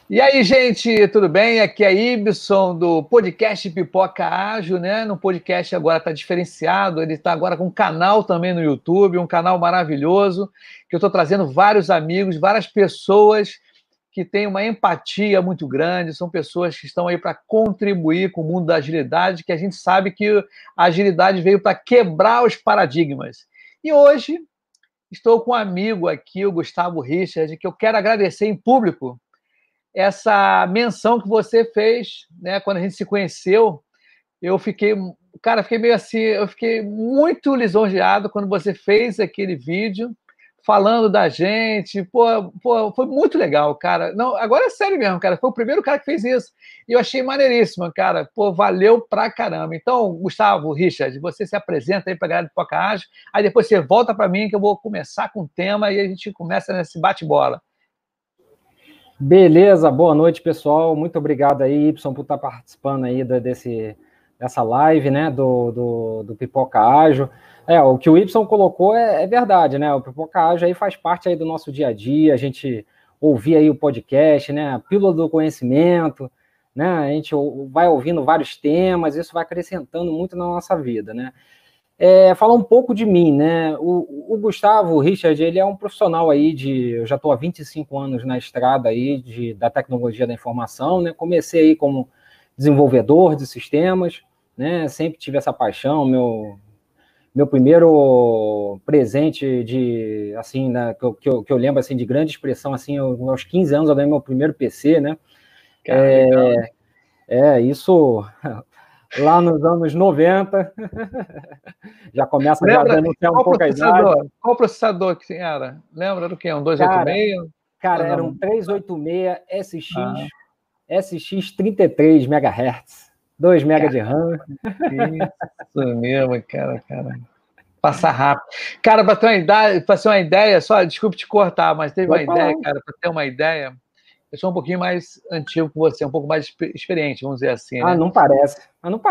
E aí, gente, tudo bem? Aqui é Ibson do podcast Pipoca Ágil, né? No podcast agora está diferenciado, ele está agora com um canal também no YouTube, um canal maravilhoso, que eu estou trazendo vários amigos, várias pessoas que têm uma empatia muito grande, são pessoas que estão aí para contribuir com o mundo da agilidade, que a gente sabe que a agilidade veio para quebrar os paradigmas. E hoje estou com um amigo aqui, o Gustavo Richard, que eu quero agradecer em público essa menção que você fez, né, quando a gente se conheceu. Eu fiquei, cara, fiquei meio assim, eu fiquei muito lisonjeado quando você fez aquele vídeo falando da gente. Pô, foi muito legal, cara. Não, agora é sério mesmo, cara. Foi o primeiro cara que fez isso. E eu achei maneiríssimo, cara. Pô, valeu pra caramba. Então, Gustavo, Richard, você se apresenta aí pra galera do Pipoca Ágil, aí depois você volta para mim que eu vou começar com o tema e a gente começa nesse bate-bola. Beleza, boa noite, pessoal. Muito obrigado aí, Y, por estar participando aí dessa live, né, do Pipoca Ágil. O que o Y colocou é verdade, né? O Pipoca Ágil aí faz parte aí do nosso dia a dia, a gente ouvir aí o podcast, né, a pílula do conhecimento, né, a gente vai ouvindo vários temas, isso vai acrescentando muito na nossa vida, né? Falar um pouco de mim, né? O Gustavo, o Richard, ele é um profissional aí eu já estou há 25 anos na estrada aí da tecnologia da informação, né? Comecei aí como desenvolvedor de sistemas, né? Sempre tive essa paixão, meu primeiro presente assim, né, que eu lembro assim de grande expressão, assim, aos 15 anos eu ganhei meu primeiro PC, né? Isso lá nos anos 90, já começa a denunciar um pouco a idade. Qual processador que era? Lembra do que? Um 286? Cara, era um 386 SX 33 MHz, 2 MB de RAM. Isso mesmo, cara. Passa rápido. Cara, para ter uma ideia, só, desculpe te cortar, mas teve uma ideia, cara, para ter uma ideia, eu sou um pouquinho mais antigo que você, um pouco mais experiente, vamos dizer assim, né? Não parece.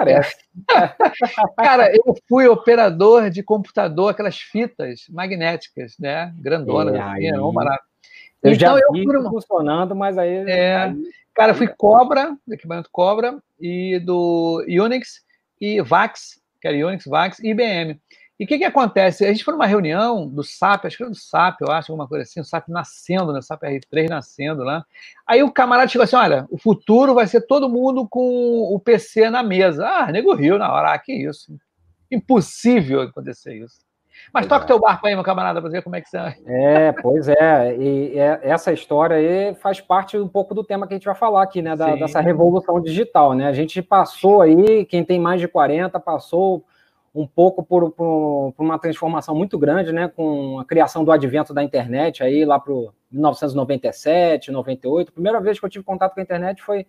Cara, eu fui operador de computador, aquelas fitas magnéticas, né? Grandonas, assim, era um barato. Eu então, já vi funcionando, mas aí... Cara, fui Cobra, equipamento Cobra, e do Unix e VAX, que era Unix, VAX e IBM. E o que acontece? A gente foi numa reunião do SAP, acho que era do SAP, eu acho, alguma coisa assim, o SAP nascendo, né? O SAP R3 nascendo lá. Aí o camarada chegou assim, olha, o futuro vai ser todo mundo com o PC na mesa. Ah, nego riu na hora, que isso. Impossível acontecer isso. Mas toca o teu barco aí, meu camarada, para ver como é que você... Pois é. E essa história aí faz parte um pouco do tema que a gente vai falar aqui, né? Dessa revolução digital, né? A gente passou aí, quem tem mais de 40, passou um pouco por uma transformação muito grande, né? Com a criação do advento da internet aí lá para 1997, 98. A primeira vez que eu tive contato com a internet foi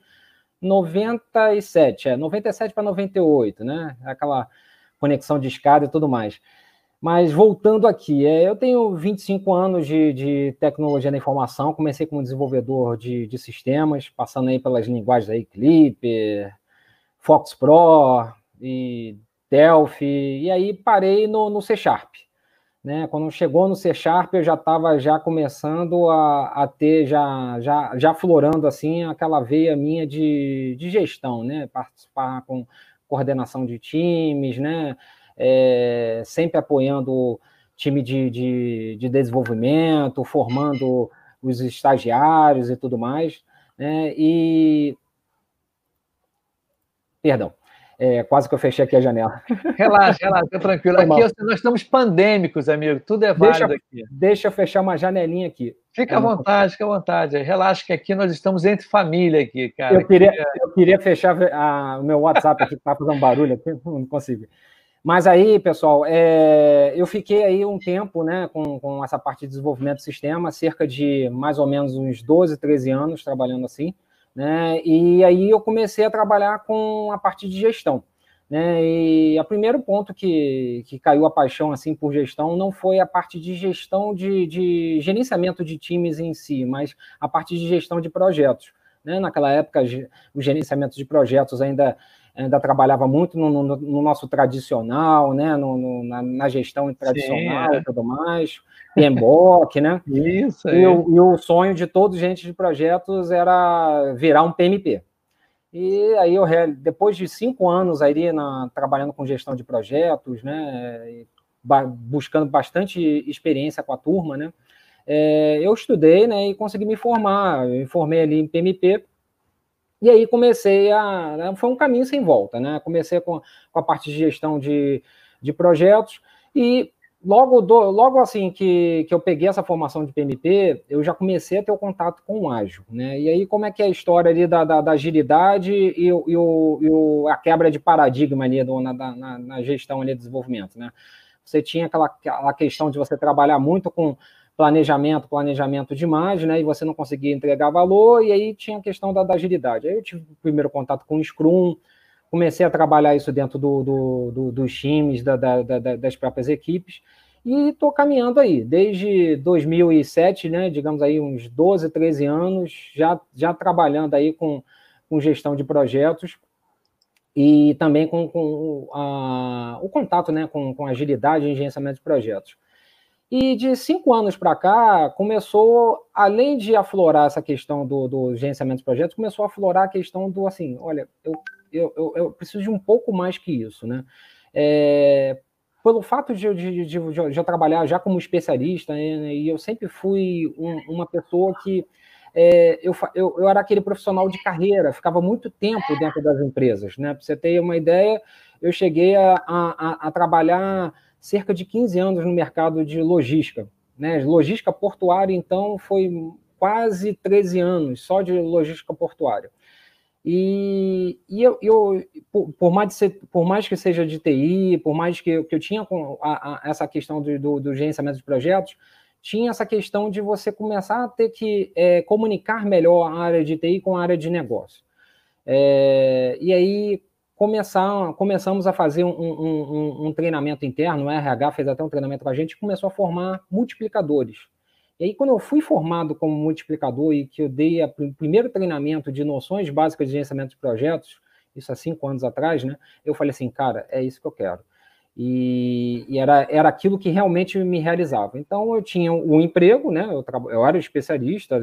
97 para 98, né? Aquela conexão de escada e tudo mais. Mas voltando aqui, eu tenho 25 anos de tecnologia da informação, comecei como desenvolvedor de sistemas, passando aí pelas linguagens aí, Clipper, Fox Pro e Delphi, e aí parei no C Sharp. Né? Quando chegou no C Sharp, eu já estava começando a ter, já florando assim, aquela veia minha de gestão, né? Participar com coordenação de times, né? Sempre apoiando time de desenvolvimento, formando os estagiários e tudo mais, né? Perdão, quase que eu fechei aqui a janela. Relaxa, fica tranquilo. Aqui nós estamos pandêmicos, amigo, tudo é válido aqui. Deixa eu fechar uma janelinha aqui. Fica à vontade. Relaxa que aqui nós estamos entre família aqui, cara. Eu queria fechar o meu WhatsApp aqui, para fazer um barulho aqui, não consigo. Mas aí, pessoal, eu fiquei aí um tempo, né, com essa parte de desenvolvimento do sistema, cerca de mais ou menos uns 12, 13 anos trabalhando assim, né, e aí eu comecei a trabalhar com a parte de gestão, né, e o primeiro ponto que caiu a paixão assim por gestão não foi a parte de gestão de gerenciamento de times em si, mas a parte de gestão de projetos. né? Naquela época, o gerenciamento de projetos ainda trabalhava muito no nosso tradicional, né? Na gestão tradicional e tudo mais, PMBOK, né? Isso aí. E o sonho de todo gente de projetos era virar um PMP. E aí depois de 5 anos aí trabalhando com gestão de projetos, né? Buscando bastante experiência com a turma, né? Eu estudei, né? E consegui me formar. Eu me formei ali em PMP. E aí comecei foi um caminho sem volta, né? Comecei com a parte de gestão de projetos e logo assim que eu peguei essa formação de PMP, eu já comecei a ter o contato com o ágil, né? E aí como é que é a história ali da agilidade e a quebra de paradigma ali na gestão ali de desenvolvimento, né? Você tinha aquela questão de você trabalhar muito com planejamento demais, né? E você não conseguia entregar valor, e aí tinha a questão da agilidade. Aí eu tive o primeiro contato com o Scrum, comecei a trabalhar isso dentro dos times, das próprias equipes, e estou caminhando aí, desde 2007, né? Digamos aí, uns 12, 13 anos, já trabalhando aí com gestão de projetos, e também com o contato, né? Com agilidade e gerenciamento de projetos. E de 5 anos para cá, começou, além de aflorar essa questão do gerenciamento de projetos, começou a aflorar a questão do, assim, olha, eu preciso de um pouco mais que isso, né? Pelo fato de eu trabalhar já como especialista, né, e eu sempre fui uma pessoa que eu era aquele profissional de carreira, ficava muito tempo dentro das empresas, né? Para você ter uma ideia, eu cheguei a trabalhar cerca de 15 anos no mercado de logística, né? Logística portuária, então, foi quase 13 anos só de logística portuária. E eu por mais que seja de TI, por mais que eu tinha essa questão do gerenciamento de projetos, tinha essa questão de você começar a ter que comunicar melhor a área de TI com a área de negócio. E aí começamos a fazer um treinamento interno, o RH fez até um treinamento com a gente, e começou a formar multiplicadores. E aí, quando eu fui formado como multiplicador e que eu dei o primeiro treinamento de noções básicas de gerenciamento de projetos, isso há 5 anos atrás, né? Eu falei assim, cara, é isso que eu quero. E era aquilo que realmente me realizava. Então, eu tinha um emprego, né? Eu era especialista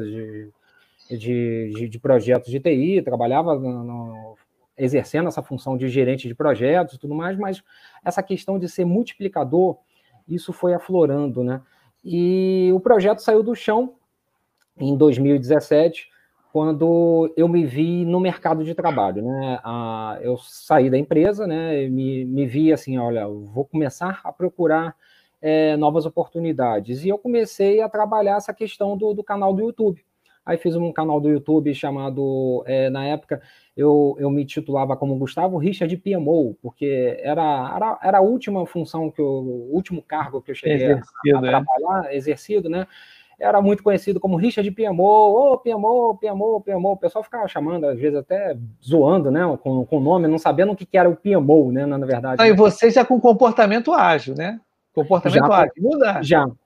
de projetos de TI, trabalhava exercendo essa função de gerente de projetos e tudo mais, mas essa questão de ser multiplicador, isso foi aflorando, né? E o projeto saiu do chão em 2017, quando eu me vi no mercado de trabalho, né? Eu saí da empresa, né? Me vi assim, olha, eu vou começar a procurar novas oportunidades. E eu comecei a trabalhar essa questão do canal do YouTube. Aí fiz um canal do YouTube chamado, na época, eu me titulava como Gustavo Richard PMO, porque era a última função, o último cargo que eu cheguei a trabalhar, exercido, né? Era muito conhecido como Richard PMO, PMO. O pessoal ficava chamando, às vezes até zoando, né? Com o nome, não sabendo o que era o PMO, né? Na verdade. E você já com comportamento ágil, né? Comportamento ágil. Muda.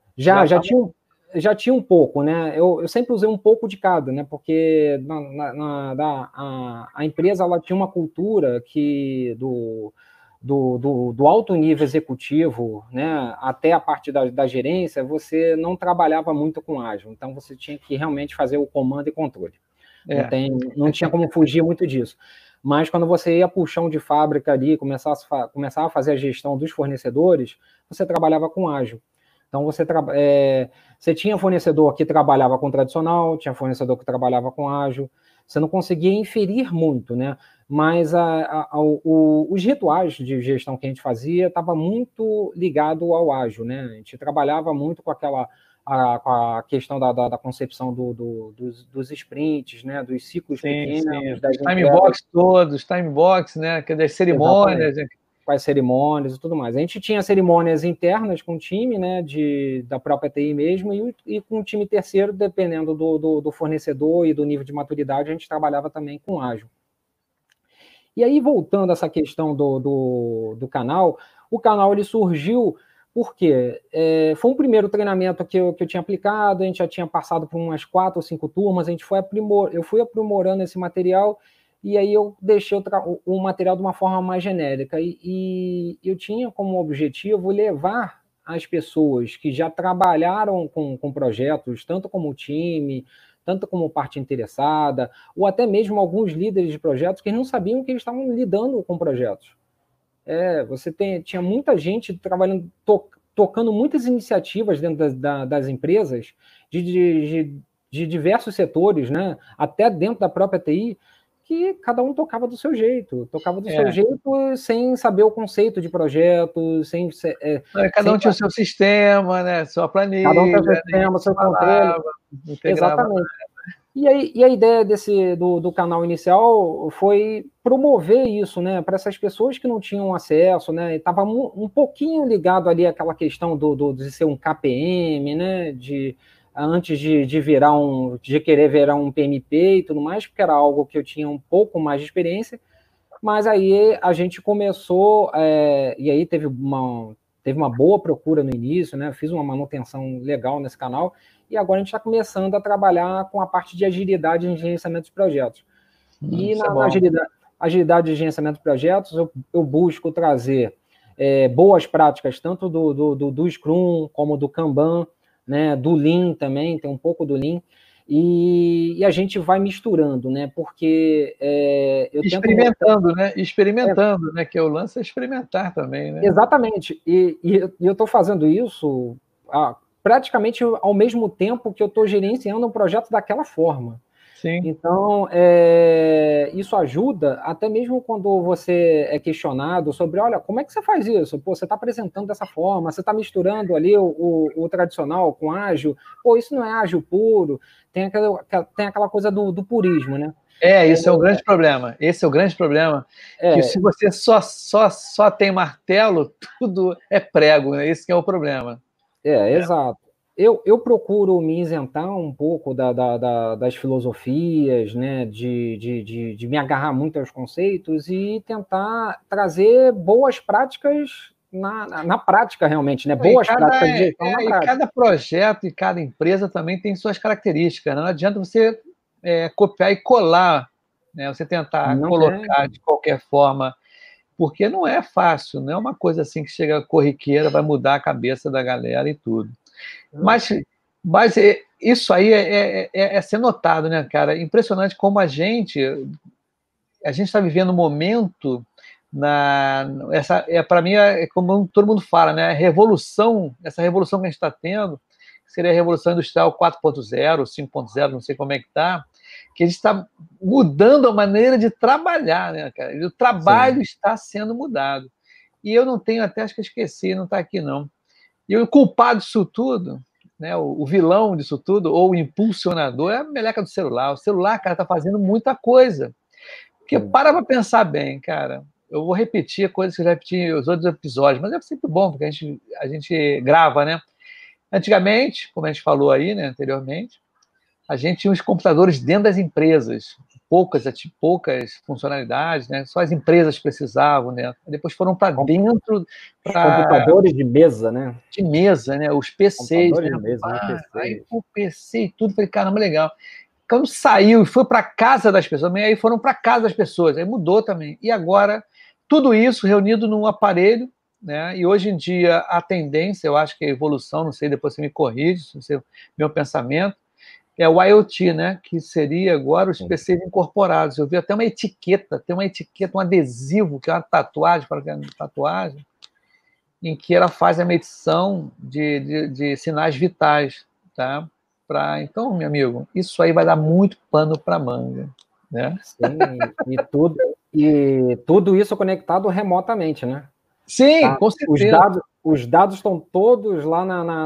Já tinha um pouco, né? Eu sempre usei um pouco de cada, né? Porque a empresa ela tinha uma cultura que do alto nível executivo, né, até a parte da gerência, você não trabalhava muito com ágil. Então, você tinha que realmente fazer o comando e controle. Não tinha como fugir muito disso. Mas quando você ia para o chão de fábrica ali, começava a fazer a gestão dos fornecedores, você trabalhava com ágil. Então, você tinha fornecedor que trabalhava com tradicional, tinha fornecedor que trabalhava com ágil, você não conseguia inferir muito, né? Mas os rituais de gestão que a gente fazia estava muito ligado ao ágil, né? A gente trabalhava muito com com a questão da concepção dos sprints, né? Dos ciclos pequenos, das timebox todos, timebox, né? Que das cerimônias. Com as cerimônias e tudo mais. A gente tinha cerimônias internas com o time, né, da própria TI mesmo, e com o time terceiro, dependendo do fornecedor e do nível de maturidade, a gente trabalhava também com ágil. E aí, voltando a essa questão do canal, o canal ele surgiu Por quê? Foi um primeiro treinamento que eu tinha aplicado, a gente já tinha passado por umas 4 ou 5 turmas, eu fui aprimorando esse material, e aí eu deixei o material de uma forma mais genérica. E eu tinha como objetivo levar as pessoas que já trabalharam com projetos, tanto como time, tanto como parte interessada, ou até mesmo alguns líderes de projetos que não sabiam que eles estavam lidando com projetos. Tinha muita gente trabalhando, tocando muitas iniciativas dentro das empresas, de diversos setores, né? Até dentro da própria TI, que cada um tocava do seu jeito, sem saber o conceito de projeto, Cada um tinha o seu sistema, né? Sua planilha, cada um tem o seu sistema, seu controle. Exatamente. E a ideia do canal inicial foi promover isso, né, para essas pessoas que não tinham acesso, né, estava um pouquinho ligado ali àquela questão de ser um KPM, né, antes de querer virar um PMP e tudo mais, porque era algo que eu tinha um pouco mais de experiência, mas aí a gente começou, e aí teve uma boa procura no início, né, fiz uma manutenção legal nesse canal, e agora a gente está começando a trabalhar com a parte de agilidade em gerenciamento de projetos. E na agilidade de gerenciamento de projetos, eu busco trazer boas práticas, tanto do Scrum, como do Kanban, né, do Lean também, tem um pouco do Lean, e a gente vai misturando, né, porque eu experimentando, né? Experimentando, né? Que o lance é experimentar também, né? Exatamente, e eu estou fazendo isso praticamente ao mesmo tempo que eu estou gerenciando um projeto daquela forma. Sim. Então, isso ajuda, até mesmo quando você é questionado sobre, olha, como é que você faz isso? Pô, você está apresentando dessa forma, você está misturando ali o tradicional com ágil, pô, isso não é ágil puro, tem aquela coisa do purismo, né? Isso é um grande problema. Esse é o grande problema. Que se você só tem martelo, tudo é prego, né? Esse que é o problema. Exato. Eu procuro me isentar um pouco das filosofias, né, de me agarrar muito aos conceitos e tentar trazer boas práticas na prática, realmente, né? Boas práticas de gestão na prática. Cada projeto e cada empresa também tem suas características. Não adianta você copiar e colar, né? Você tentar colocar de qualquer forma, porque não é fácil, não é uma coisa assim que chega corriqueira, vai mudar a cabeça da galera e tudo. Mas isso aí é ser notado, né, cara? Impressionante como a gente está vivendo um momento para mim como todo mundo fala, né? Essa revolução que a gente está tendo, que seria a revolução industrial 4.0, 5.0, não sei como é que está, que a gente está mudando a maneira de trabalhar, né, cara? O trabalho está sendo mudado. E eu não tenho, até acho que esqueci, não está aqui não. E o culpado disso tudo, né, o vilão disso tudo, ou o impulsionador, é a meleca do celular. O celular, cara, está fazendo muita coisa. Porque para pensar bem, cara, eu vou repetir coisas que eu já repeti nos outros episódios, mas é sempre bom, porque a gente grava, né? Antigamente, como a gente falou aí, né, anteriormente, a gente tinha os computadores dentro das empresas, poucas funcionalidades, né? Só as empresas precisavam, né? Depois foram para dentro. Computadores de mesa, né? De mesa, né? Os PCs. Computadores de mesa, aí o PC e tudo, falei, caramba, legal. Quando saiu e foi para casa das pessoas, aí foram para casa das pessoas, aí mudou também. E agora, tudo isso reunido num aparelho, né? E hoje em dia a tendência, eu acho que é a evolução, não sei, depois você me corrige, se é meu pensamento, é o IoT, né? Que seria agora os PCs incorporados. Eu vi até uma etiqueta, tem uma etiqueta, um adesivo, que é uma tatuagem, para que é uma tatuagem, em que ela faz a medição de sinais vitais, tá? Então, meu amigo, isso aí vai dar muito pano para manga, né? Sim, e tudo isso conectado remotamente, né? Sim, tá? Com certeza. Os dados estão todos lá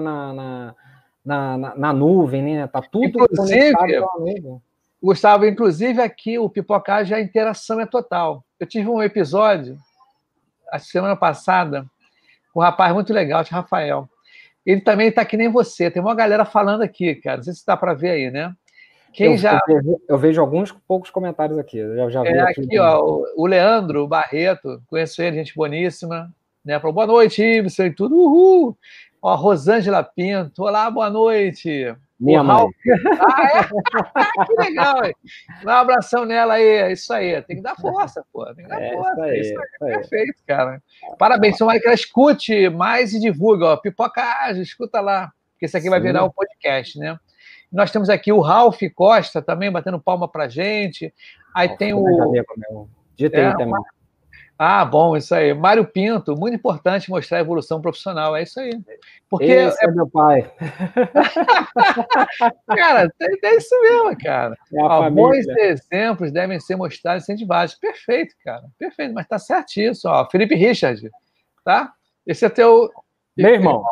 na nuvem, né? Tá tudo conectado na nuvem. Gustavo, inclusive aqui o Pipocagem, a interação é total. Eu tive um episódio, a semana passada, com um rapaz muito legal, de Rafael. Ele também está que nem você, tem uma galera falando aqui, cara, não sei se dá para ver aí, né? Eu vejo poucos comentários aqui, eu já vi aqui ó, o Leandro Barreto, conheço ele, gente boníssima, né? Falou, boa noite, Ibsen, e tudo, uhul. Ó, Rosângela Pinto, olá, boa noite. Minha mãe. Que legal, hein? Dá um abração nela aí, é isso aí. Tem que dar força, pô. Tem que dar força. É isso aí, perfeito, cara. Parabéns, tomara que ela escute mais e divulga, ó. Pipoca Ágil, escuta lá, porque isso aqui vai virar um podcast, né? Nós temos aqui o Ralf Costa também batendo palma pra gente. Aí tem o. Dita aí também. Ah, bom, isso aí. Mário Pinto, muito importante mostrar a evolução profissional, é isso aí. Porque esse é meu pai. Cara, é isso mesmo, cara. Bons exemplos devem ser mostrados e incentivados. Perfeito, cara. Perfeito, mas tá certíssimo. Ó, Felipe Richard, tá? Esse é teu... Meu irmão.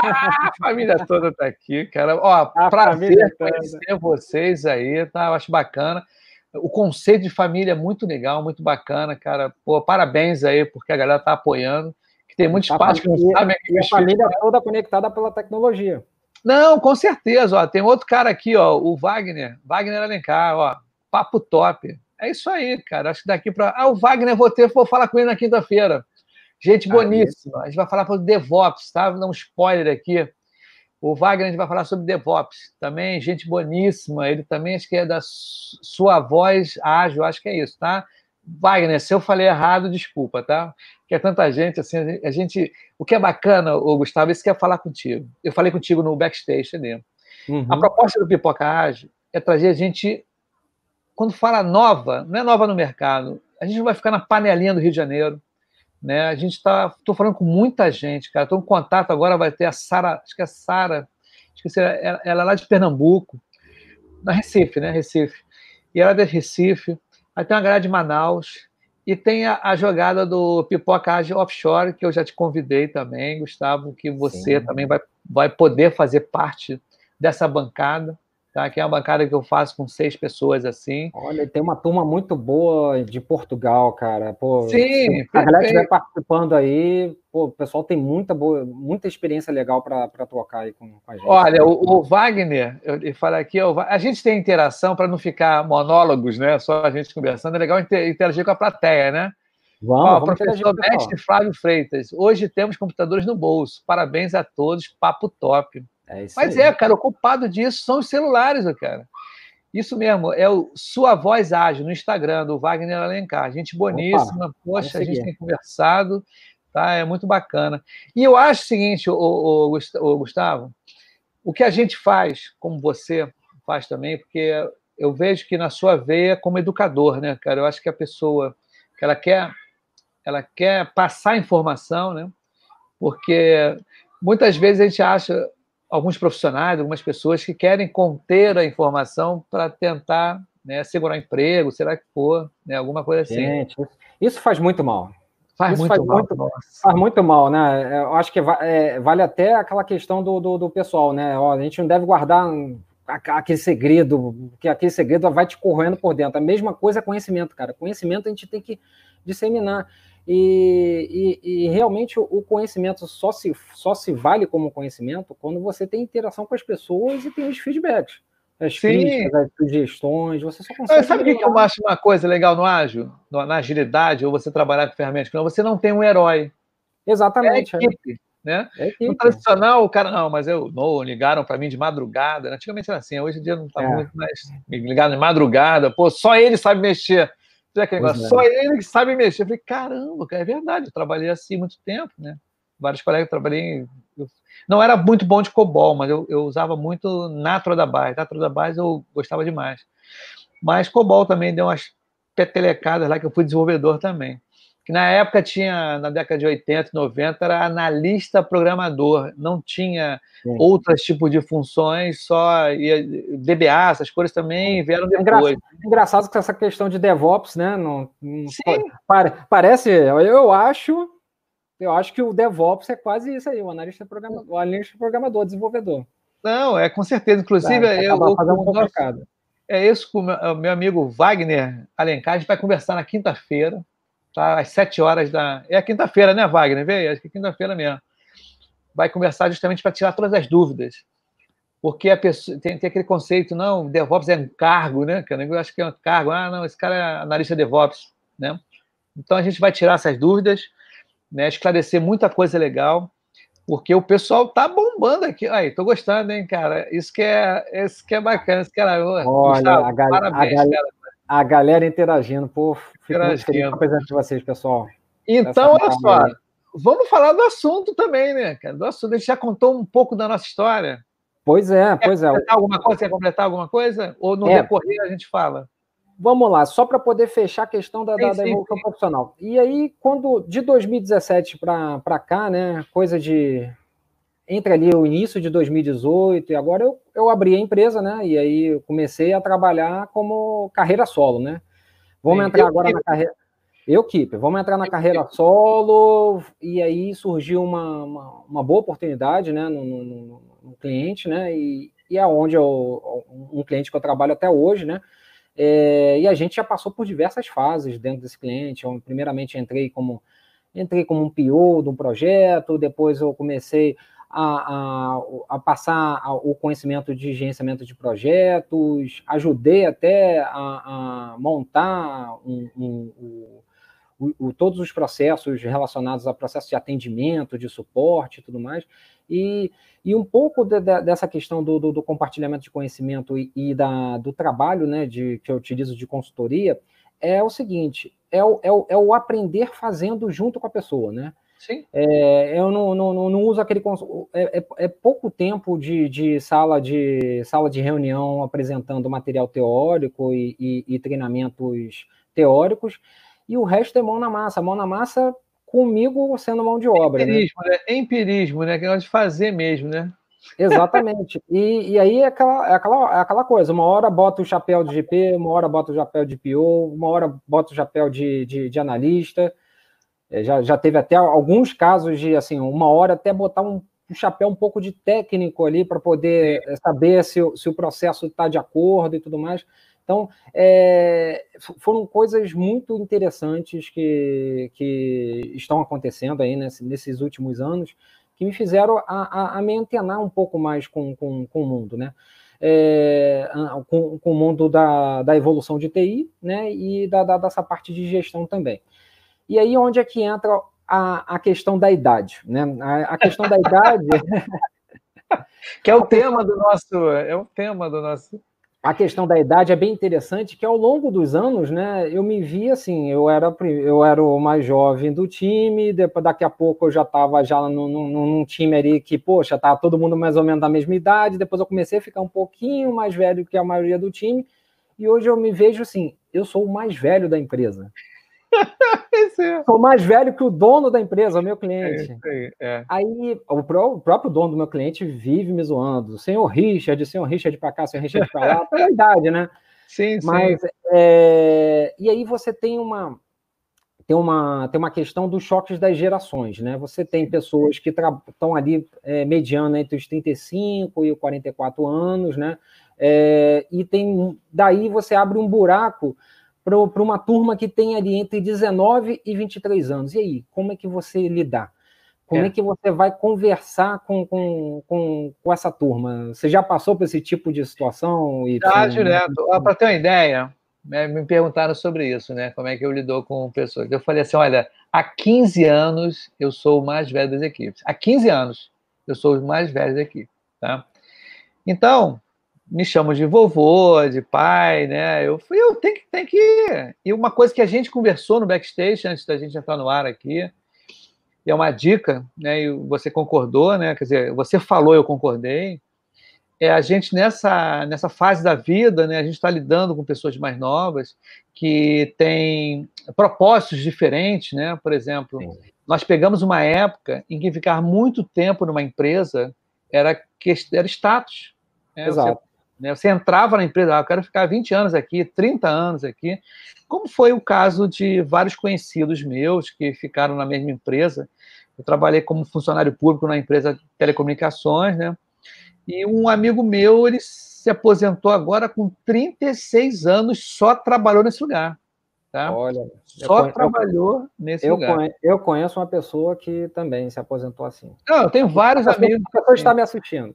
A família toda tá aqui, cara. Ó, prazer conhecer vocês aí, tá? Eu acho bacana. O conceito de família é muito legal, muito bacana, cara. Pô, parabéns aí, porque a galera tá apoiando. Que tem muitos pais que não sabem... E a família toda conectada pela tecnologia. Não, com certeza. Ó, tem outro cara aqui, ó, o Wagner Alencar, ó, papo top. É isso aí, cara. Acho que daqui para... o Wagner, vou falar com ele na quinta-feira. Gente boníssima. A gente vai falar sobre DevOps, tá? Vou dar um spoiler aqui. O Wagner, a gente vai falar sobre DevOps também, gente boníssima. Ele também, acho que é da Sua Voz Ágil, acho que é isso, tá? Wagner, se eu falei errado, desculpa, tá? Que é tanta gente, assim, a gente... O que é bacana, Gustavo, isso que é falar contigo. Eu falei contigo no backstage ali. A proposta do Pipoca Ágil é trazer a gente... Quando fala nova, não é nova no mercado. A gente não vai ficar na panelinha do Rio de Janeiro, né? A gente está... Estou falando com muita gente, cara. Estou em contato agora, vai ter a Sara... Acho que é a Sara... Esqueci, ela é lá de Pernambuco. Na Recife, né? Recife. E ela é de Recife. Aí tem uma galera de Manaus e tem a jogada do Pipoca Ágil Offshore, que eu já te convidei também, Gustavo, que você também vai poder fazer parte dessa bancada, tá? Que é uma bancada que eu faço com 6 pessoas assim. Olha, tem uma turma muito boa de Portugal, cara. Pô, sim, se a galera estiver participando aí, pô, o pessoal tem muita experiência legal para tocar aí com a gente. Olha, o Wagner, eu falo aqui, a gente tem interação para não ficar monólogos, né? Só a gente conversando, é legal interagir com a plateia, né? Vamos professor Mestre Flávio Freitas, hoje temos computadores no bolso. Parabéns a todos, papo top. Mas aí. Cara, o culpado disso são os celulares, cara. Isso mesmo, é o Sua Voz Ágil no Instagram do Wagner Alencar. Gente boníssima, poxa, a gente tem conversado, tá? É muito bacana. E eu acho o seguinte, Gustavo, o que a gente faz, como você faz também, porque eu vejo que na sua veia como educador, né, cara? Eu acho que a pessoa que ela quer passar informação, né? Porque muitas vezes a gente acha alguns profissionais, algumas pessoas que querem conter a informação para tentar, né, segurar emprego, será que for, né, alguma coisa assim. Gente, isso faz muito mal. Faz muito mal, né? Eu acho que vale até aquela questão do pessoal, né? Ó, a gente não deve guardar aquele segredo, porque aquele segredo vai te corroendo por dentro. A mesma coisa é conhecimento, cara. Conhecimento a gente tem que disseminar. E realmente o conhecimento só se vale como conhecimento quando você tem interação com as pessoas e tem os feedbacks. As críticas, as sugestões, você só consegue... Sabe o que eu acho uma coisa legal no ágil, na agilidade, ou você trabalhar com ferramentas? Não, você não tem um herói. Exatamente. É equipe, né? No tradicional, o cara, não, mas ligaram para mim de madrugada. Antigamente era assim, hoje em dia não está muito mais. Me ligaram de madrugada, pô, só ele sabe mexer. Só ele que sabe mexer. Eu falei, caramba, cara, é verdade, eu trabalhei assim muito tempo, né? Vários colegas trabalhei. Não era muito bom de COBOL, mas eu usava muito Natro da Base. Natro da Base eu gostava demais. Mas COBOL também deu umas petelecadas lá, que eu fui desenvolvedor também. Que na época tinha, na década de 80, 90, era analista programador, não tinha outros tipos de funções, só DBA, essas coisas também vieram depois. Engraçado que essa questão de DevOps, né? Parece, eu acho que o DevOps é quase isso aí, o analista programador, desenvolvedor. Não, com certeza. Inclusive, é isso com o meu amigo Wagner Alencar, a gente vai conversar na quinta-feira, tá? Às 7 horas da... É a quinta-feira, né, Wagner? Vê? Acho que é quinta-feira mesmo. Vai conversar justamente para tirar todas as dúvidas. Porque a pessoa tem aquele conceito, não, DevOps é um cargo, né? Eu acho que é um cargo. Ah, não, esse cara é analista DevOps, né? Então a gente vai tirar essas dúvidas. né, esclarecer muita coisa legal, porque o pessoal tá bombando aqui. Aí, tô gostando, hein, cara? Isso que é bacana. Isso que era... Olha, Gustavo, parabéns, cara, a galera interagindo. Pô, fico muito feliz com a interagindo. presença de vocês, pessoal. Essa Então, olha moral só, aí. vamos falar do assunto também, né, cara? Do assunto. A gente já contou um pouco da nossa história. Pois é, Quer pois é. completar alguma coisa? Quer completar alguma coisa? Ou no decorrer a gente fala? Vamos lá, só para poder fechar a questão da evolução profissional. E aí, quando de 2017 para cá, né, coisa de entre ali o início de 2018 e agora eu abri a empresa, né? E aí eu comecei a trabalhar como carreira solo, né? Vamos entrar agora na carreira. Vamos entrar na carreira solo, e aí surgiu uma boa oportunidade, né, no cliente, né? E é onde um cliente que eu trabalho até hoje, né? E a gente já passou por diversas fases dentro desse cliente. Eu, primeiramente, entrei como um PO de um projeto, depois eu comecei a passar o conhecimento de gerenciamento de projetos, ajudei até a montar todos os processos relacionados a processos de atendimento, de suporte e tudo mais. E um pouco dessa questão do compartilhamento de conhecimento e do trabalho, né, que eu utilizo de consultoria, é o seguinte, é o aprender fazendo junto com a pessoa, né? Sim. Eu não uso aquele... É pouco tempo de sala de reunião apresentando material teórico e treinamentos teóricos, e o resto é mão na massa comigo sendo mão de obra. Empirismo, né? Empirismo, né? Que é de fazer mesmo, né? Exatamente. E aí é aquela coisa, uma hora bota o chapéu de GP, uma hora bota o chapéu de PO, uma hora bota o chapéu de analista. Já teve até alguns casos de, assim, uma hora até botar um chapéu um pouco de técnico ali para poder saber se o processo está de acordo e tudo mais. Então, foram coisas muito interessantes que estão acontecendo aí nesses últimos anos, que me fizeram a me antenar um pouco mais com o mundo, né? Com o mundo da evolução de TI, né? E dessa parte de gestão também. E aí, onde é que entra a questão da idade, né? A questão da idade... que é o tema do nosso... A questão da idade é bem interessante, que ao longo dos anos, né, eu me vi assim, eu era o mais jovem do time, daqui a pouco eu já estava num time ali que, poxa, estava todo mundo mais ou menos da mesma idade, depois eu comecei a ficar um pouquinho mais velho que a maioria do time, e hoje eu me vejo assim, eu sou o mais velho da empresa. Sou mais velho que o dono da empresa, o meu cliente. Aí o próprio dono do meu cliente vive me zoando. Senhor Richard pra cá, senhor Richard pra lá, pela idade, né? Sim, mas, sim. E aí você tem uma questão dos choques das gerações, né? Você tem pessoas que estão ali mediano entre os 35 e os 44 anos, né? E daí você abre um buraco para uma turma que tem ali entre 19 e 23 anos. E aí, como é que você lidar? Como é que você vai conversar com essa turma? Você já passou por esse tipo de situação? Já, direto. Para ter uma ideia, me perguntaram sobre isso, né? Como é que eu lido com pessoas. Eu falei assim, olha, há 15 anos eu sou o mais velho das equipes. Há 15 anos eu sou o mais velho da equipe, tá? Então, me chamam de vovô, de pai, né? Eu tenho que ir. E uma coisa que a gente conversou no backstage, antes da gente entrar no ar aqui, e é uma dica, né? E você concordou, né? Quer dizer, você falou, eu concordei. A gente, nessa fase da vida, né? A gente está lidando com pessoas mais novas que têm propósitos diferentes, né? Por exemplo, nós pegamos uma época em que ficar muito tempo numa empresa era status. Né? Exato. Você entrava na empresa, eu quero ficar 20 anos aqui, 30 anos aqui, como foi o caso de vários conhecidos meus que ficaram na mesma empresa. Eu trabalhei como funcionário público na empresa de telecomunicações, né? E um amigo meu, ele se aposentou agora com 36 anos, só trabalhou nesse lugar. Tá? Olha, só trabalhou nesse lugar. Eu conheço uma pessoa que também se aposentou assim. Não, eu tenho vários amigos. A pessoa está me assistindo.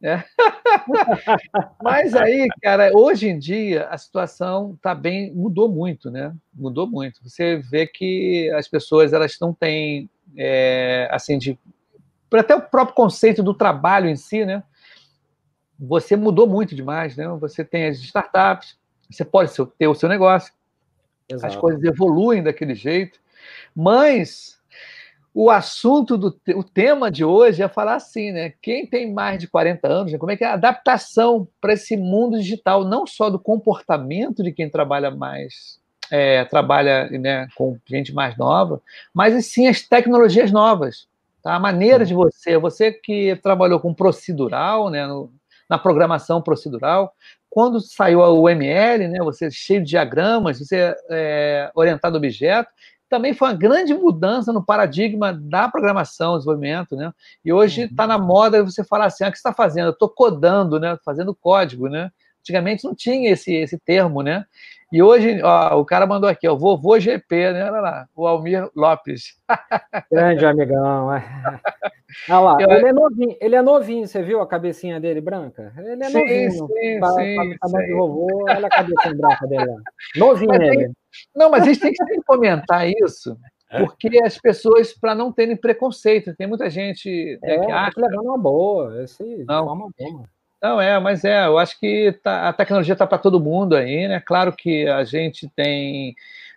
Mas aí, cara, hoje em dia a situação mudou muito, né? Mudou muito. Você vê que as pessoas elas não têm assim, até o próprio conceito do trabalho em si, né? Você mudou muito demais, né? Você tem as startups, você pode ter o seu negócio, as coisas evoluem daquele jeito, mas o assunto o tema de hoje é falar assim, né? Quem tem mais de 40 anos, né? Como é que é a adaptação para esse mundo digital, não só do comportamento de quem trabalha mais, trabalha, né, com gente mais nova, mas sim as tecnologias novas, tá? A maneira de você que trabalhou com procedural, né, na programação procedural, quando saiu o ML, né, você cheio de diagramas, você orientado a objeto, também foi uma grande mudança no paradigma da programação, desenvolvimento, né? E hoje está na moda você falar assim, o que você está fazendo? Eu estou codando, né? Fazendo código, né? Antigamente não tinha esse termo, né? E hoje, ó, o cara mandou aqui, ó, vovô GP, né? Olha lá, o Almir Lopes. Grande amigão. Olha lá, ele é novinho, você viu a cabecinha dele branca? Ele é novinho. Sim. Tá de vovô, olha a cabecinha branca dele lá. Novinho ele. Não, mas a gente tem que sempre comentar isso, porque as pessoas, para não terem preconceito, tem muita gente, né, que acha... Tem que levar numa boa, de forma boa. Não, mas eu acho que a tecnologia está para todo mundo aí, né? Claro que a gente tem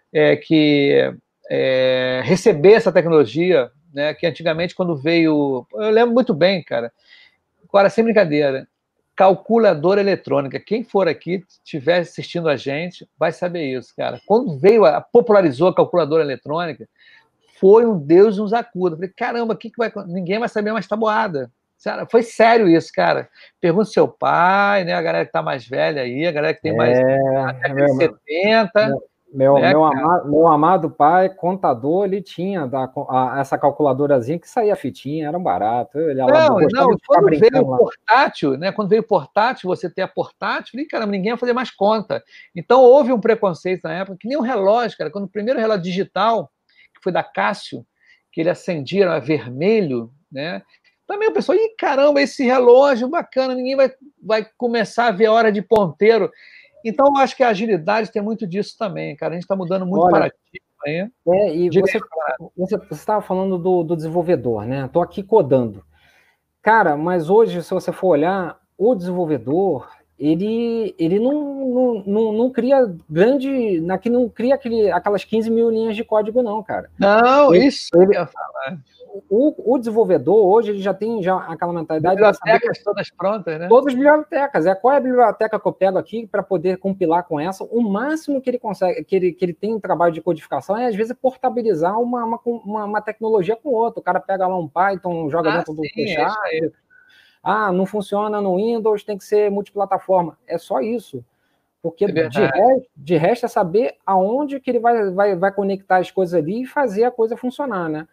que receber essa tecnologia, né? Que antigamente, quando veio... Eu lembro muito bem, cara, agora, sem brincadeira, calculadora eletrônica. Quem for aqui, estiver assistindo a gente, vai saber isso, cara. Quando popularizou a calculadora eletrônica, foi um Deus nos acuda. Falei, caramba, ninguém vai saber mais tabuada. Foi sério isso, cara. Pergunta ao seu pai, né? A galera que está mais velha aí, a galera que tem mais década de 70. Meu amado pai, contador, ele tinha essa calculadorazinha que saía fitinha, era um barato. Quando veio o portátil, né? Quando veio o portátil, você ter a portátil, falei, caramba, ninguém ia fazer mais conta. Então houve um preconceito na época, que nem um relógio, cara. Quando o primeiro relógio digital, que foi da Cássio, que ele acendia, era vermelho, né? Também o pessoal, caramba, esse relógio bacana, ninguém vai começar a ver a hora de ponteiro. Então, eu acho que a agilidade tem muito disso também, cara. A gente está mudando muito paradigma aí. E você estava falando do desenvolvedor, né? Estou aqui codando. Cara, mas hoje, se você for olhar, o desenvolvedor, ele não cria não cria aquelas 15 mil linhas de código, não, cara. Não, isso eu ia falar. O desenvolvedor, hoje, ele já tem aquela mentalidade... Bibliotecas todas prontas, né? Todas as bibliotecas. Qual é a biblioteca que eu pego aqui para poder compilar com essa? O máximo que ele consegue, que ele tem um trabalho de codificação é, às vezes, portabilizar uma tecnologia com outra. O cara pega lá um Python, joga dentro do C Sharp. Não funciona no Windows, tem que ser multiplataforma. É só isso. Porque de resto é saber aonde que ele vai conectar as coisas ali e fazer a coisa funcionar, né?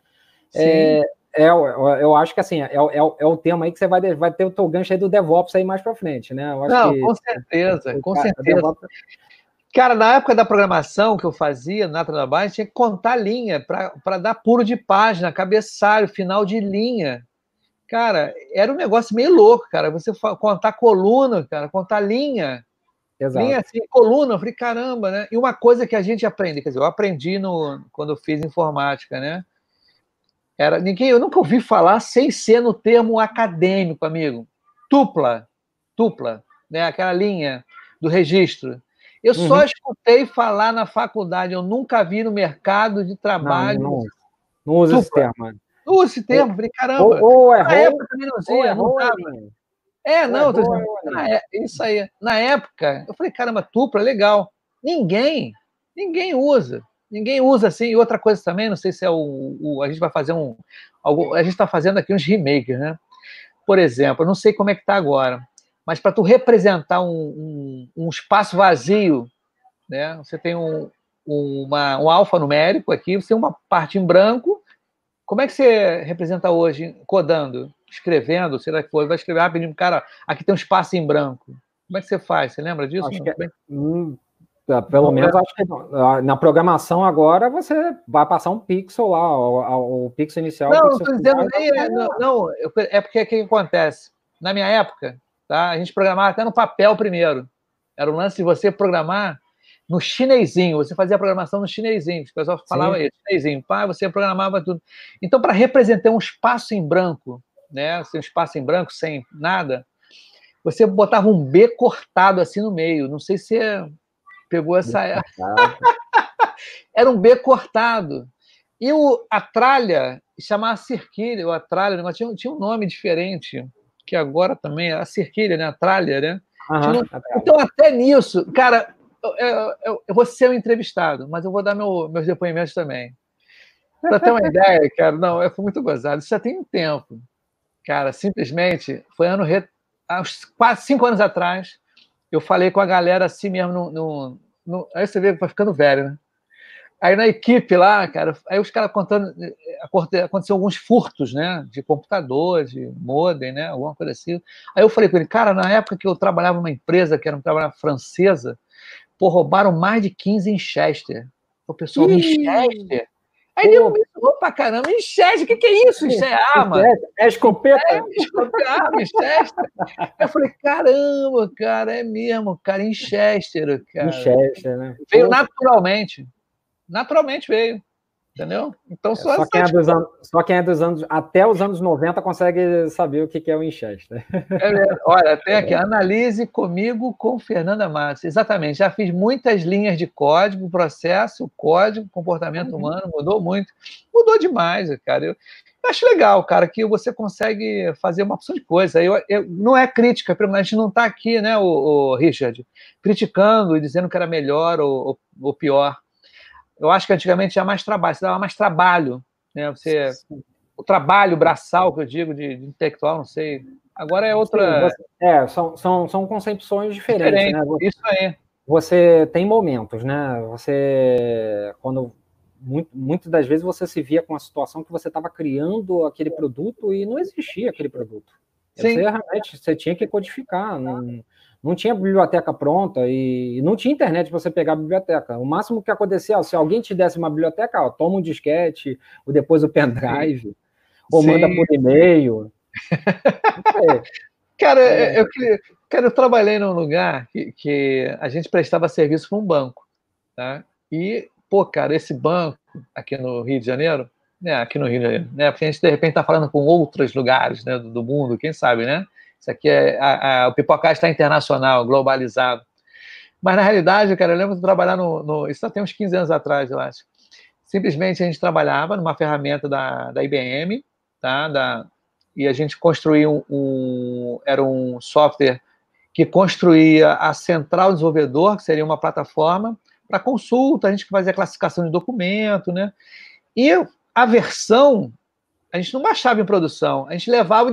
Eu acho que assim, é o tema aí que você vai ter o teu gancho aí do DevOps aí mais para frente, né? Eu acho com certeza, com certeza. Cara, na época da programação que eu fazia na Trabalho, tinha que contar linha para dar puro de página, cabeçalho, final de linha. Cara, era um negócio meio louco, cara. Você contar coluna, cara, contar linha. Exato. Linha assim, coluna, eu falei, caramba, né? E uma coisa que a gente aprende, quer dizer, eu aprendi quando eu fiz informática, né? Eu nunca ouvi falar sem ser no termo acadêmico, amigo. Tupla, né? Aquela linha do registro. Eu só escutei falar na faculdade, eu nunca vi no mercado de trabalho. Não usa esse termo. Não usa esse termo, falei, caramba. Na época também não usia, não tava. Isso aí. Na época, eu falei, caramba, tupla, legal. Ninguém usa. Ninguém usa assim. E outra coisa também, não sei se é a gente vai fazer a gente está fazendo aqui uns remakes, né? Por exemplo, eu não sei como é que está agora, mas para tu representar um espaço vazio, né? Você tem um alfanumérico aqui, você tem uma parte em branco. Como é que você representa hoje, codando, escrevendo, sei lá que for, vai escrever rapidinho, cara, aqui tem um espaço em branco. Como é que você faz? Você lembra disso? Acho que pelo menos acho que na programação agora você vai passar um pixel lá, o pixel inicial. Não estou dizendo nem. É porque o que acontece? Na minha época, tá, a gente programava até no papel primeiro. Era um lance de você programar no chinesinho, você fazia a programação no chinesinho, o pessoal falava isso, chinesinho, pá, você programava tudo. Então, para representar um espaço em branco, né, assim, um espaço em branco sem nada, você botava um B cortado assim no meio, não sei se você pegou essa... Era um B cortado. E a tralha chamava Cirquilha, ou a tralha, o negócio tinha um nome diferente, que agora também é a Cirquilha, né? A tralha, né? Então, até nisso, cara, eu vou ser um entrevistado, mas eu vou dar meus depoimentos também. Para ter uma ideia, cara, não, eu fui muito gozado. Isso já tem um tempo. Cara, simplesmente, foi uns quase 5 anos atrás, eu falei com a galera assim mesmo, aí você vê que vai ficando velho, né? Aí na equipe lá, cara, aí os caras contando, aconteceu alguns furtos, né, de computador, de modem, né, alguma coisa assim. Aí eu falei com ele, cara, na época que eu trabalhava numa empresa que era uma trabalhadora francesa, pô, roubaram mais de 15 em Chester. O pessoal, em Chester? Aí ele me falou pra caramba, em Chester, o que é isso? Isso é arma? É escopeta? Arma, em Chester. Eu falei, caramba, cara, é mesmo, cara, em Chester, cara. Em Chester, né? Veio naturalmente. Naturalmente veio, entendeu? Então, só quem é dos anos, até os anos 90 consegue saber o que é o Winchester. Olha, tem aqui, analise comigo com Fernanda Matos. Exatamente, já fiz muitas linhas de código, processo, código, comportamento humano, mudou muito. Mudou demais, cara. Eu acho legal, cara, que você consegue fazer uma opção de coisa. Não é crítica, a gente não está aqui, né, o Richard, criticando e dizendo que era melhor ou pior. Eu acho que antigamente tinha mais trabalho, você dava mais trabalho, né? O trabalho braçal, que eu digo, de intelectual, não sei. Agora é outra... São concepções diferentes, né? Isso aí. Você tem momentos, né? Muitas das vezes você se via com a situação que você estava criando aquele produto e não existia aquele produto. Você tinha que codificar, não tinha biblioteca pronta e não tinha internet para você pegar a biblioteca. O máximo que acontecia, se alguém te desse uma biblioteca, toma um disquete, ou depois o pendrive, ou manda por e-mail. Cara, eu trabalhei num lugar que a gente prestava serviço para um banco, tá? E, pô, cara, esse banco aqui no Rio de Janeiro, né? Aqui no Rio de Janeiro, né? Porque a gente, de repente, está falando com outros lugares, né, do mundo, quem sabe, né? Isso aqui o Pipocast está internacional, globalizado. Mas, na realidade, cara, eu lembro de trabalhar isso já tem uns 15 anos atrás, eu acho. Simplesmente a gente trabalhava numa ferramenta da IBM, tá? E a gente construía era um software que construía a central desenvolvedor, que seria uma plataforma para consulta, a gente fazia classificação de documento, né? E a versão, a gente não baixava em produção, a gente levava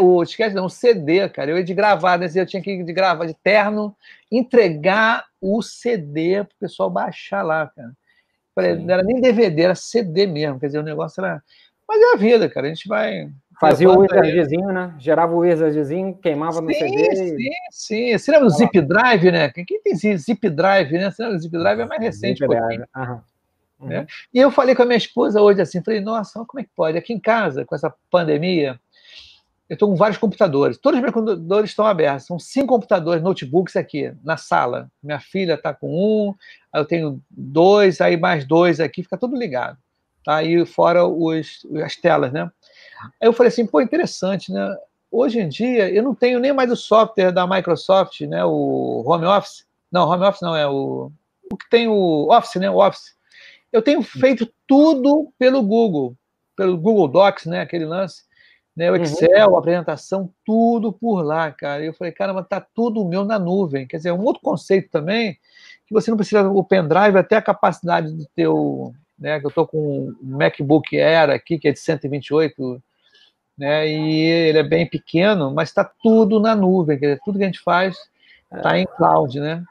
o CD, cara, eu ia de gravar, né? Eu tinha que ir de gravar de terno, entregar o CD para o pessoal baixar lá, cara. Não era nem DVD, era CD mesmo, quer dizer, o negócio era... Mas é a vida, cara, a gente vai... Fazia o wizardzinho, né? Gerava o wizardzinho, queimava no CD. Sim. Você lembra do Zip Drive, né? Quem tem Zip Drive, né? Você lembra do Zip Drive? É mais recente um pouquinho. Né? E eu falei com a minha esposa hoje assim, falei, nossa, como é que pode? Aqui em casa, com essa pandemia, eu estou com vários computadores. Todos os meus computadores estão abertos. São 5 computadores, notebooks aqui, na sala. Minha filha está com 1, aí eu tenho 2, aí mais 2 aqui, fica tudo ligado. Tá? E fora as telas, né? Aí eu falei assim, pô, interessante, né? Hoje em dia, eu não tenho nem mais o software da Microsoft, né? O Home Office. Não, Home Office não, é o que tem o Office, né? O Office. Eu tenho feito tudo pelo Google Docs, né? Aquele lance. Né? O Excel, a apresentação, tudo por lá, cara. E eu falei, caramba, tá tudo meu na nuvem. Quer dizer, um outro conceito também, que você não precisa do pendrive, até a capacidade de ter né, que eu estou com um MacBook Air aqui, que é de 128, né, e ele é bem pequeno, mas está tudo na nuvem, quer dizer, tudo que a gente faz está em cloud, né?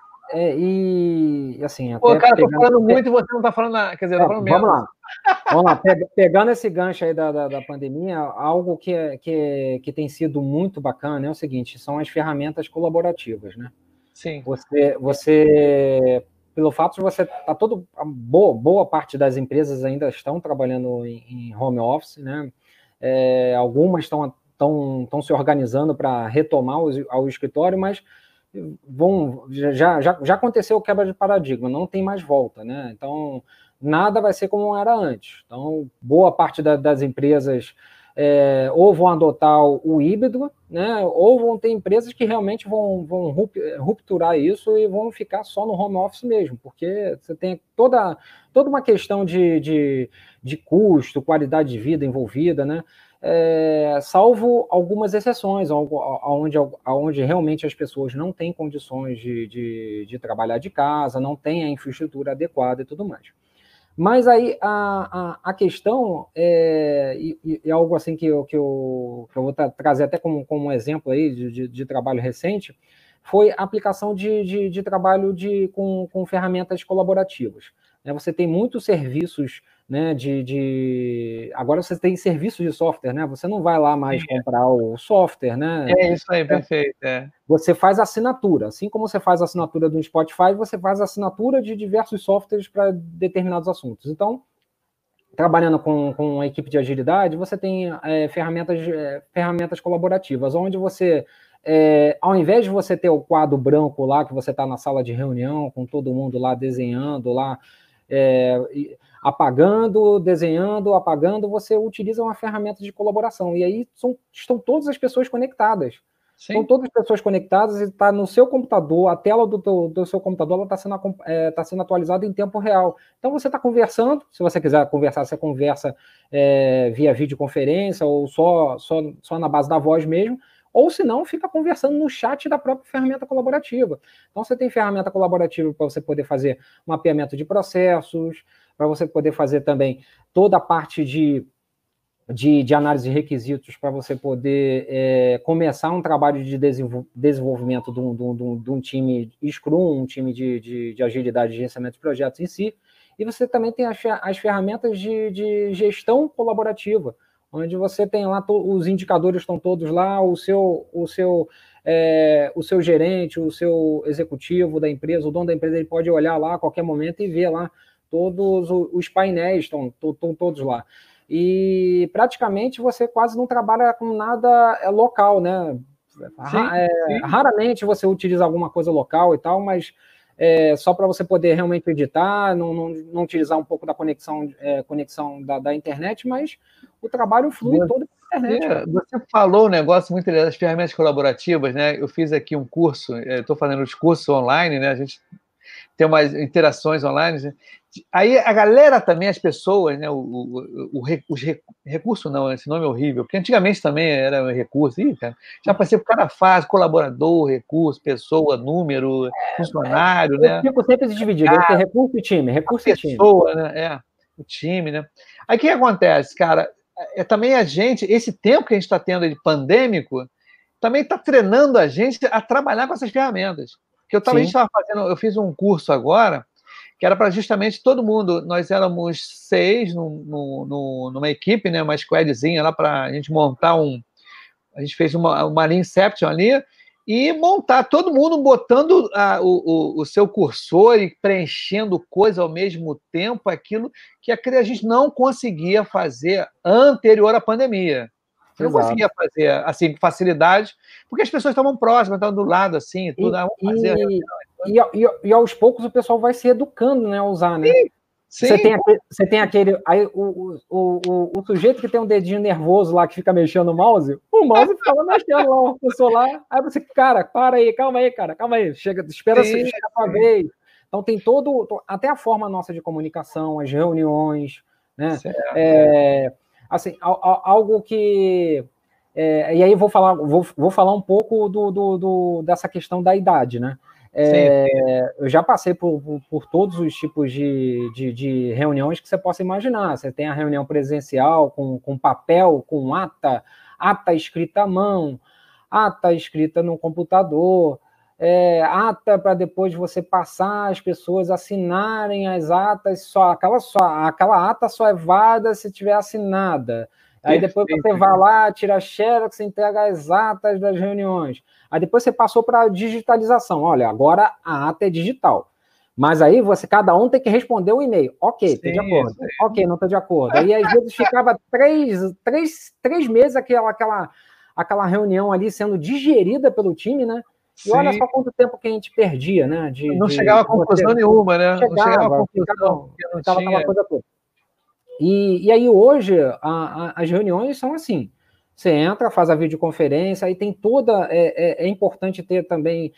E assim, até... Pô, cara, tô falando muito e você não está falando nada, quer dizer, tá falando menos. Vamos lá, pegando esse gancho aí da pandemia, algo que tem sido muito bacana é o seguinte, são as ferramentas colaborativas, né? Sim. Você pelo fato de você estar boa parte das empresas ainda estão trabalhando em home office, né? Algumas estão se organizando para retomar ao escritório, mas já aconteceu quebra de paradigma, não tem mais volta, né? Então, nada vai ser como era antes. Então, boa parte das empresas ou vão adotar o híbrido, né? Ou vão ter empresas que realmente vão rupturar isso e vão ficar só no home office mesmo, porque você tem toda uma questão de custo, qualidade de vida envolvida, né? Salvo algumas exceções, onde realmente as pessoas não têm condições de trabalhar de casa, não têm a infraestrutura adequada e tudo mais. Mas aí a questão é algo assim que eu vou trazer até como um exemplo aí de trabalho recente, foi a aplicação de trabalho com ferramentas colaborativas. Você tem muitos serviços, né, agora você tem serviços de software, né? Você não vai lá mais comprar o software, né? É isso aí, perfeito. Você faz assinatura. Assim como você faz assinatura do Spotify, você faz assinatura de diversos softwares para determinados assuntos. Então, trabalhando com a equipe de agilidade, você tem ferramentas colaborativas, onde você, ao invés de você ter o quadro branco lá, que você está na sala de reunião, com todo mundo lá desenhando, lá apagando, desenhando, apagando, você utiliza uma ferramenta de colaboração. E aí estão todas as pessoas conectadas. Sim. Estão todas as pessoas conectadas e está no seu computador, a tela do seu computador está sendo atualizada em tempo real. Então você está conversando, se você quiser conversar, você conversa via videoconferência ou só na base da voz mesmo, ou se não, fica conversando no chat da própria ferramenta colaborativa. Então você tem ferramenta colaborativa para você poder fazer mapeamento de processos, para você poder fazer também toda a parte de análise de requisitos para você poder começar um trabalho de desenvolvimento de um time Scrum, um time de agilidade de gerenciamento de projetos em si, e você também tem as ferramentas de gestão colaborativa, onde você tem lá, os indicadores estão todos lá, o seu gerente, o seu executivo da empresa, o dono da empresa, ele pode olhar lá a qualquer momento e ver lá todos os painéis, estão todos lá. E praticamente você quase não trabalha com nada local, né? Sim. Raramente você utiliza alguma coisa local e tal, mas só para você poder realmente editar, não utilizar um pouco da conexão da internet, mas o trabalho flui todo pela internet. Você falou um negócio muito interessante, das ferramentas colaborativas, né? Eu fiz aqui um curso, estou fazendo os cursos online, né? A gente tem umas interações online, né? Aí a galera também, as pessoas, né? Os recursos não, esse nome é horrível, porque antigamente também era recurso, cara, já passei por cada fase, colaborador, recurso, pessoa, número, funcionário, né? Eu fico sempre dividido, entre recurso e time, pessoa, né? O time, né? Aí o que acontece, cara? Também a gente, esse tempo que a gente está tendo de pandêmico, também está treinando a gente a trabalhar com essas ferramentas. Que a gente estava fazendo, eu fiz um curso agora, que era para justamente todo mundo, nós éramos 6 numa equipe, né, uma squadzinha lá para a gente montar a gente fez uma Lean Inception ali, e montar todo mundo botando o seu cursor e preenchendo coisa ao mesmo tempo, aquilo que a gente não conseguia fazer anterior à pandemia. Você não conseguia fazer assim com facilidade, porque as pessoas estavam próximas, estavam do lado, assim, tudo. E aos poucos o pessoal vai se educando, né, a usar, né? Sim. Você tem aquele. Aí o sujeito que tem um dedinho nervoso lá que fica mexendo o mouse ficava mexendo lá, o cursor lá. Aí você, cara, para aí, calma aí, espera chegar a sua vez. Então tem até a forma nossa de comunicação, as reuniões, né? Assim, algo que... e aí vou falar um pouco dessa questão da idade, né? Eu já passei por todos os tipos de reuniões que você possa imaginar. Você tem a reunião presencial com papel, com ata escrita à mão, ata escrita no computador, ata para depois você passar, as pessoas assinarem as atas, aquela ata só é válida se tiver assinada. Aí depois você vai lá, tira a xerox, entrega as atas das reuniões. Aí depois você passou para a digitalização. Olha, agora a ata é digital. Mas aí cada um tem que responder um e-mail. Ok, estou de acordo. Ok, não estou de acordo. Aí às vezes ficava três meses aquela reunião ali sendo digerida pelo time, né? E olha só quanto tempo que a gente perdia, né? Não chegava a conclusão nenhuma, né? Não chegava a conclusão, ficava aquela coisa toda. E aí hoje as reuniões são assim, você entra, faz a videoconferência, aí tem toda, é importante ter também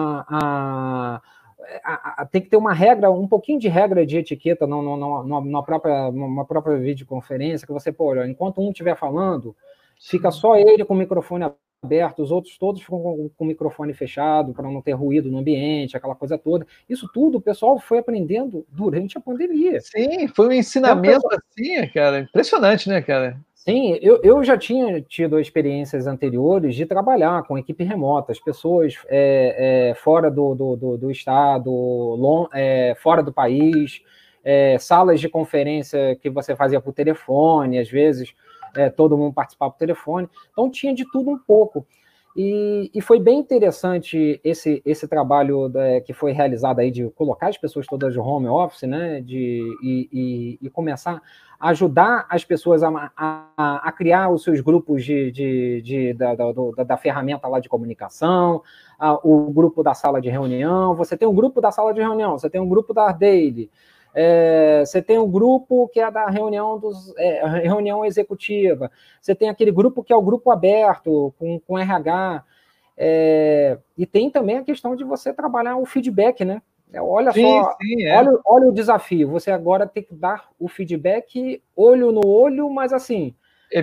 tem que ter uma regra, um pouquinho de regra de etiqueta numa própria videoconferência, que você, pô, enquanto um estiver falando, fica só ele com o microfone aberto, os outros todos ficam com o microfone fechado, para não ter ruído no ambiente, aquela coisa toda. Isso tudo o pessoal foi aprendendo durante a pandemia. Sim, foi um ensinamento assim, cara, impressionante, né, cara? Sim, eu já tinha tido experiências anteriores de trabalhar com equipe remota, as pessoas fora do estado, fora do país, salas de conferência que você fazia por telefone, às vezes todo mundo participava por telefone, então tinha de tudo um pouco. E foi bem interessante esse trabalho que foi realizado aí de colocar as pessoas todas de home office, né, e começar a ajudar as pessoas a criar os seus grupos da ferramenta lá de comunicação, o grupo da sala de reunião. Você tem um grupo da sala de reunião, você tem um grupo da Daily, você tem um grupo que é da reunião executiva, você tem aquele grupo que é o grupo aberto, com RH, e tem também a questão de você trabalhar o feedback, né? Olha só, olha o desafio, você agora tem que dar o feedback olho no olho, mas assim,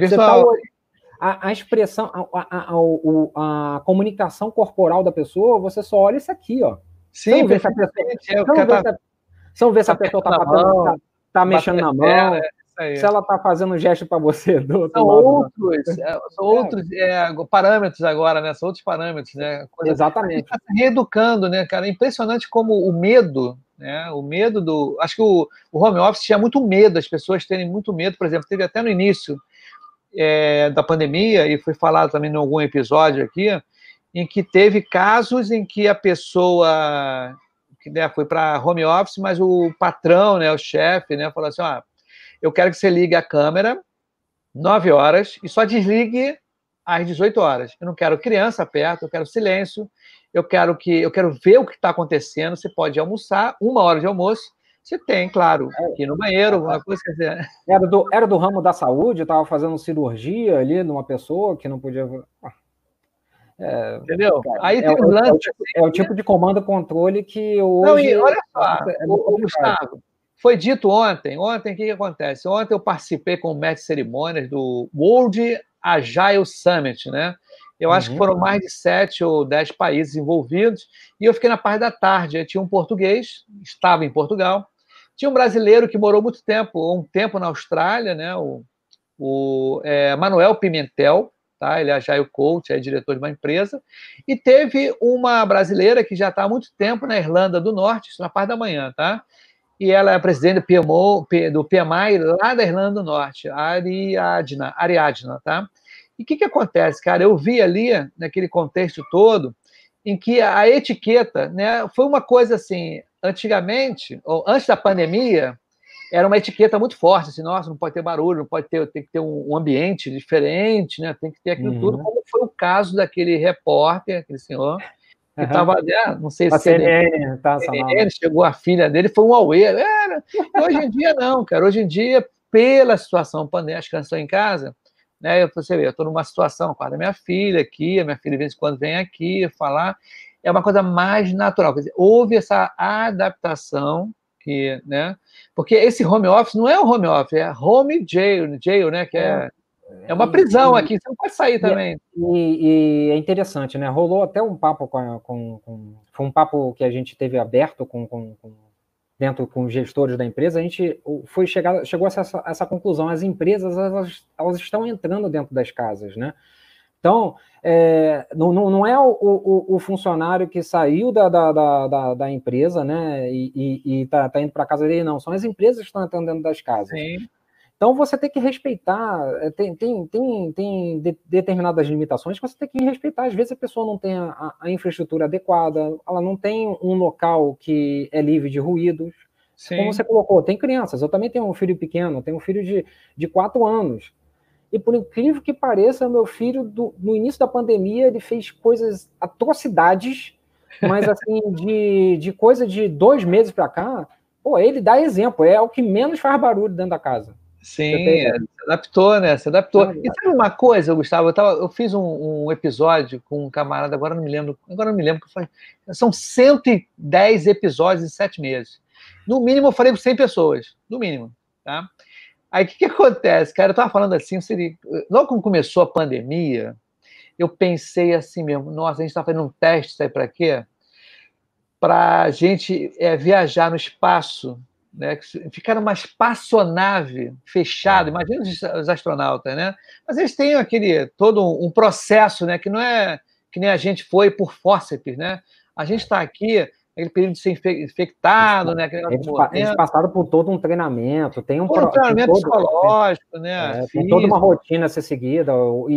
a expressão, a comunicação corporal da pessoa, você só olha isso aqui, ó. Sim, você não vê se a pessoa está mexendo na mão, se ela está fazendo um gesto para você do outro lado. São outros parâmetros agora, né? São outros parâmetros, né? Exatamente. A gente está se reeducando, né, cara? É impressionante como o medo, né? O medo do... Acho que o home office tinha muito medo, as pessoas terem muito medo. Por exemplo, teve até no início da pandemia, e foi falado também em algum episódio aqui, em que teve casos em que a pessoa... foi para home office, mas o patrão, né, o chefe, né, falou assim, eu quero que você ligue a câmera 9 horas e só desligue às 18 horas. Eu não quero criança perto, eu quero silêncio, eu quero ver o que está acontecendo. Você pode almoçar, 1 hora de almoço, você tem, claro, ir no banheiro, alguma coisa, quer dizer... Era do ramo da saúde, estava fazendo cirurgia ali numa pessoa que não podia... Entendeu? Cara, aí tem um lance. É o tipo de comando e controle que hoje... Não, e olha só, Gustavo, foi dito ontem, o que acontece? Ontem eu participei com o mestre de cerimônias do World Agile Summit, né? Eu acho que foram mais de 7 ou 10 países envolvidos, e eu fiquei na parte da tarde. Aí tinha um português, estava em Portugal, tinha um brasileiro que morou um tempo na Austrália, né? O Manuel Pimentel, tá? Ele é Agile Coach, é diretor de uma empresa, e teve uma brasileira que já está há muito tempo na Irlanda do Norte, isso na parte da manhã, tá? E ela é presidente do PMI lá da Irlanda do Norte, Ariadna, tá? E o que acontece, cara? Eu vi ali, naquele contexto todo, em que a etiqueta, né, foi uma coisa assim, antigamente, ou antes da pandemia, era uma etiqueta muito forte, assim, nossa, não pode ter barulho, tem que ter um ambiente diferente, né, tem que ter aquilo tudo, como foi o caso daquele repórter, aquele senhor, que estava, não sei se CNN, chegou a filha dele, foi um auê, e hoje em dia não, cara, hoje em dia, pela situação pandêmica, as crianças estão em casa, né, eu estou numa situação com a minha filha aqui, a minha filha de vez em quando vem aqui falar, é uma coisa mais natural, quer dizer, houve essa adaptação, né, porque esse home office não é um home office, é home jail, né, que é uma prisão aqui, você não pode sair também. E é interessante, né? Rolou até um papo foi um papo que a gente teve aberto dentro com os gestores da empresa. A gente chegou a essa conclusão. As empresas elas estão entrando dentro das casas, né? Então, não é o funcionário que saiu da empresa, né? E tá indo para a casa dele, não. São as empresas que estão entrando dentro das casas. Sim. Então, você tem que respeitar, tem determinadas limitações que você tem que respeitar. Às vezes, a pessoa não tem a infraestrutura adequada, ela não tem um local que é livre de ruídos. Sim. Como você colocou, tem crianças. Eu também tenho um filho pequeno, tenho um filho de 4 anos. E por incrível que pareça, meu filho, no início da pandemia, ele fez coisas, atrocidades, mas assim, de coisa de 2 meses para cá, pô, ele dá exemplo, é o que menos faz barulho dentro da casa. Sim, se adaptou, né? Se adaptou. E sabe uma coisa, Gustavo? Eu fiz um episódio com um camarada, agora não me lembro, que eu falei, são 110 episódios em 7 meses. No mínimo, eu falei com 100 pessoas, no mínimo, tá? Aí, o que acontece, cara? Eu tava falando assim, logo quando começou a pandemia, eu pensei assim mesmo, nossa, a gente tá fazendo um teste, sabe para quê? Para a gente viajar no espaço, né? Ficar numa espaçonave fechada, imagina os astronautas, né? Mas eles têm todo um processo, né? Que não é que nem a gente foi por fórceps, né? A gente está aqui, aquele período de ser infectado, né? Eles passaram por todo um treinamento, tem um treinamento psicológico, né? Tem toda uma rotina a ser seguida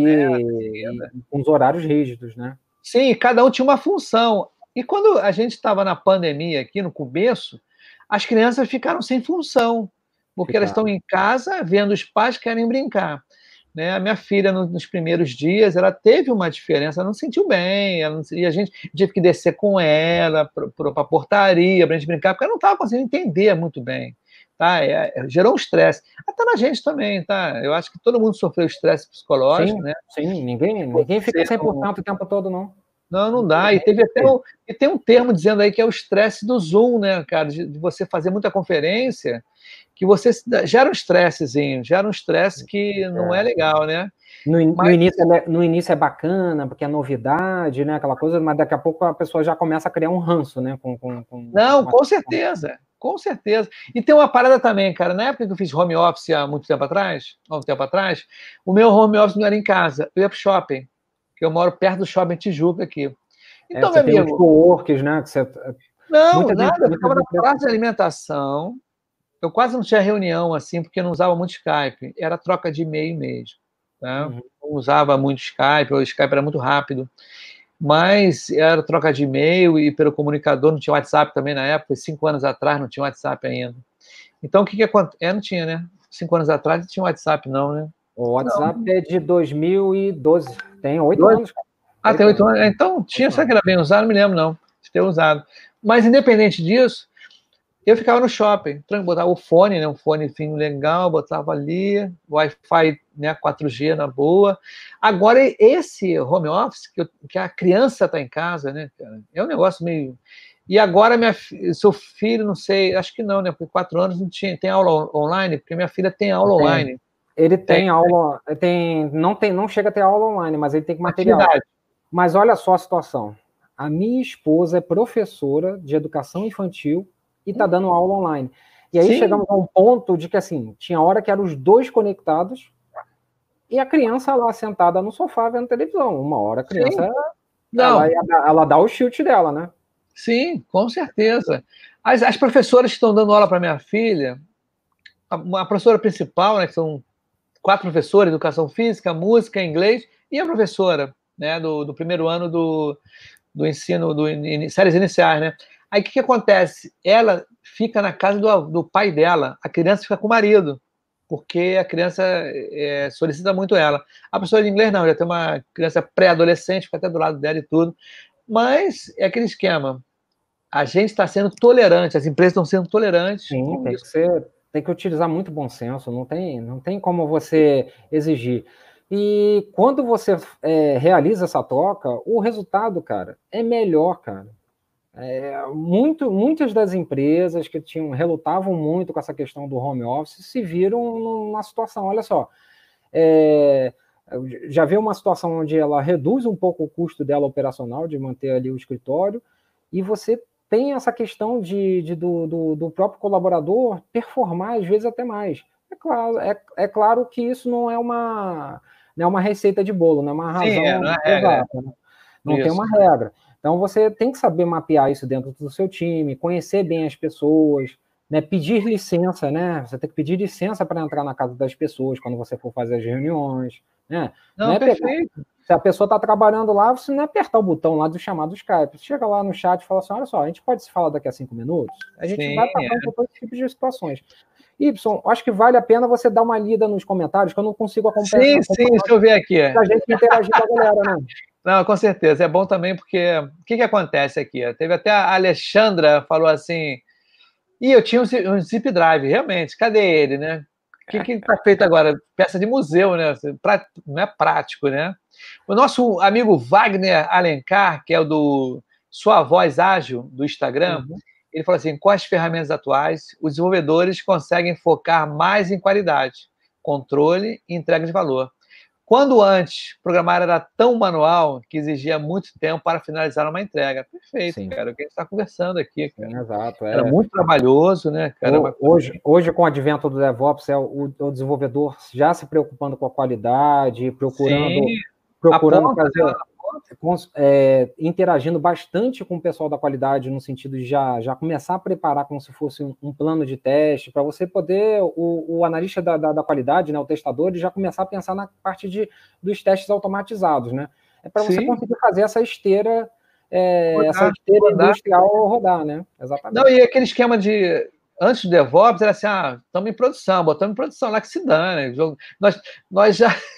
e com os horários rígidos, né? Sim, cada um tinha uma função. E quando a gente estava na pandemia aqui no começo, as crianças ficaram sem função, porque elas estão em casa vendo os pais que querem brincar. Né? A minha filha, nos primeiros dias, ela teve uma diferença, ela não sentiu bem, e a gente teve que descer com ela para a portaria, para a gente brincar, porque ela não estava conseguindo entender muito bem. Tá? Gerou um estresse. Até na gente também, tá? Eu acho que todo mundo sofreu estresse psicológico, sim, né? Sim, ninguém fica 100% o tempo todo, não. Não dá. E teve até e tem um termo dizendo aí que é o estresse do Zoom, né, cara? De você fazer muita conferência, que você gera um estressezinho, gera um estresse que não é legal, né? No início é bacana, porque é novidade, né? Aquela coisa, mas daqui a pouco a pessoa já começa a criar um ranço, né? Não, com certeza. Com certeza. E tem uma parada também, cara. Na época que eu fiz home office há um tempo atrás, o meu home office não era em casa, eu ia pro shopping. Eu moro perto do Shopping Tijuca aqui. Então, meu amigo... Tem os coworkers, né? Não, nada. Eu ficava na praça de alimentação. Eu quase não tinha reunião, assim, porque eu não usava muito Skype. Era troca de e-mail mesmo. Tá? Não usava muito Skype, o Skype era muito rápido. Mas era troca de e-mail e pelo comunicador, não tinha WhatsApp também na época. 5 anos atrás não tinha WhatsApp ainda. Então, o que acontece? Não tinha, né? 5 anos atrás não tinha WhatsApp, não, né? O WhatsApp é de 2012. Tem 8 anos. Tem 8 anos. Então, será que era bem usado? Não me lembro, não, de ter usado. Mas, independente disso, eu ficava no shopping, botava o fone, né, um fonezinho legal, botava ali, Wi-Fi, né, 4G na boa. Agora, esse home office, que a criança está em casa, né, cara, é um negócio meio... E agora, seu filho, não sei, acho que não, né, porque 4 anos não tem aula online, porque minha filha tem aula online. Ele tem aula, não chega a ter aula online, mas ele tem material. Mas olha só a situação. A minha esposa é professora de educação infantil e está dando aula online. E aí chegamos a um ponto de que, assim, tinha hora que eram os dois conectados e a criança lá sentada no sofá vendo televisão. Uma hora a criança, ela dá o chute dela, né? Sim, com certeza. As professoras que estão dando aula para minha filha, a professora principal, né, que são 4 professores, educação física, música, inglês, e a professora, né, do primeiro ano do ensino, séries iniciais, né? Aí o que acontece? Ela fica na casa do pai dela, a criança fica com o marido, porque a criança solicita muito ela. A professora de inglês não, já tem uma criança pré-adolescente, fica até do lado dela e tudo. Mas é aquele esquema. A gente está sendo tolerante, as empresas estão sendo tolerantes. Sim, tem que utilizar muito bom senso, não tem como você exigir. E quando você realiza essa troca, o resultado, cara, é melhor, cara. Muitas das empresas que relutavam muito com essa questão do home office se viram numa situação, olha só, já vê uma situação onde ela reduz um pouco o custo dela operacional, de manter ali o escritório, e você tem essa questão do próprio colaborador performar, às vezes até mais. É claro que isso não é uma receita de bolo, não é uma razão exata, né? Não tem uma regra. Então, você tem que saber mapear isso dentro do seu time, conhecer bem as pessoas, né? Pedir licença, né? Você tem que pedir licença para entrar na casa das pessoas quando você for fazer as reuniões, né? Não é perfeito. Se a pessoa está trabalhando lá, você não apertar o botão lá do chamado Skype. Você chega lá no chat e fala assim, olha só, a gente pode se falar daqui a 5 minutos? A gente vai passando por todo tipo de situações. Y, acho que vale a pena você dar uma lida nos comentários, que eu não consigo acompanhar. Sim, deixa eu ver aqui. Pra gente interagir com a galera, né? Não, com certeza. É bom também porque... O que acontece aqui? Teve até a Alexandra falou assim... eu tinha um zip drive, realmente. Cadê ele, né? O que está feito agora? Peça de museu, né? Não é prático, né? O nosso amigo Wagner Alencar, que é o do Sua Voz Ágil, do Instagram, ele falou assim, com as ferramentas atuais, os desenvolvedores conseguem focar mais em qualidade, controle e entrega de valor. Quando antes programar era tão manual que exigia muito tempo para finalizar uma entrega. Perfeito, sim, cara, o que a gente está conversando aqui. Cara. Sim, exato. Era muito trabalhoso, né, cara? Hoje, com o advento do DevOps, o desenvolvedor já se preocupando com a qualidade, procurando fazer... interagindo bastante com o pessoal da qualidade, no sentido de já começar a preparar como se fosse um plano de teste, para você poder, o analista da qualidade, né, o testador, ele já começar a pensar na parte dos testes automatizados, né? É para você conseguir fazer essa esteira industrial rodar, né? Exatamente. Não, e aquele esquema de... Antes do DevOps, era assim, estamos em produção, botamos em produção, lá que se dane. Nós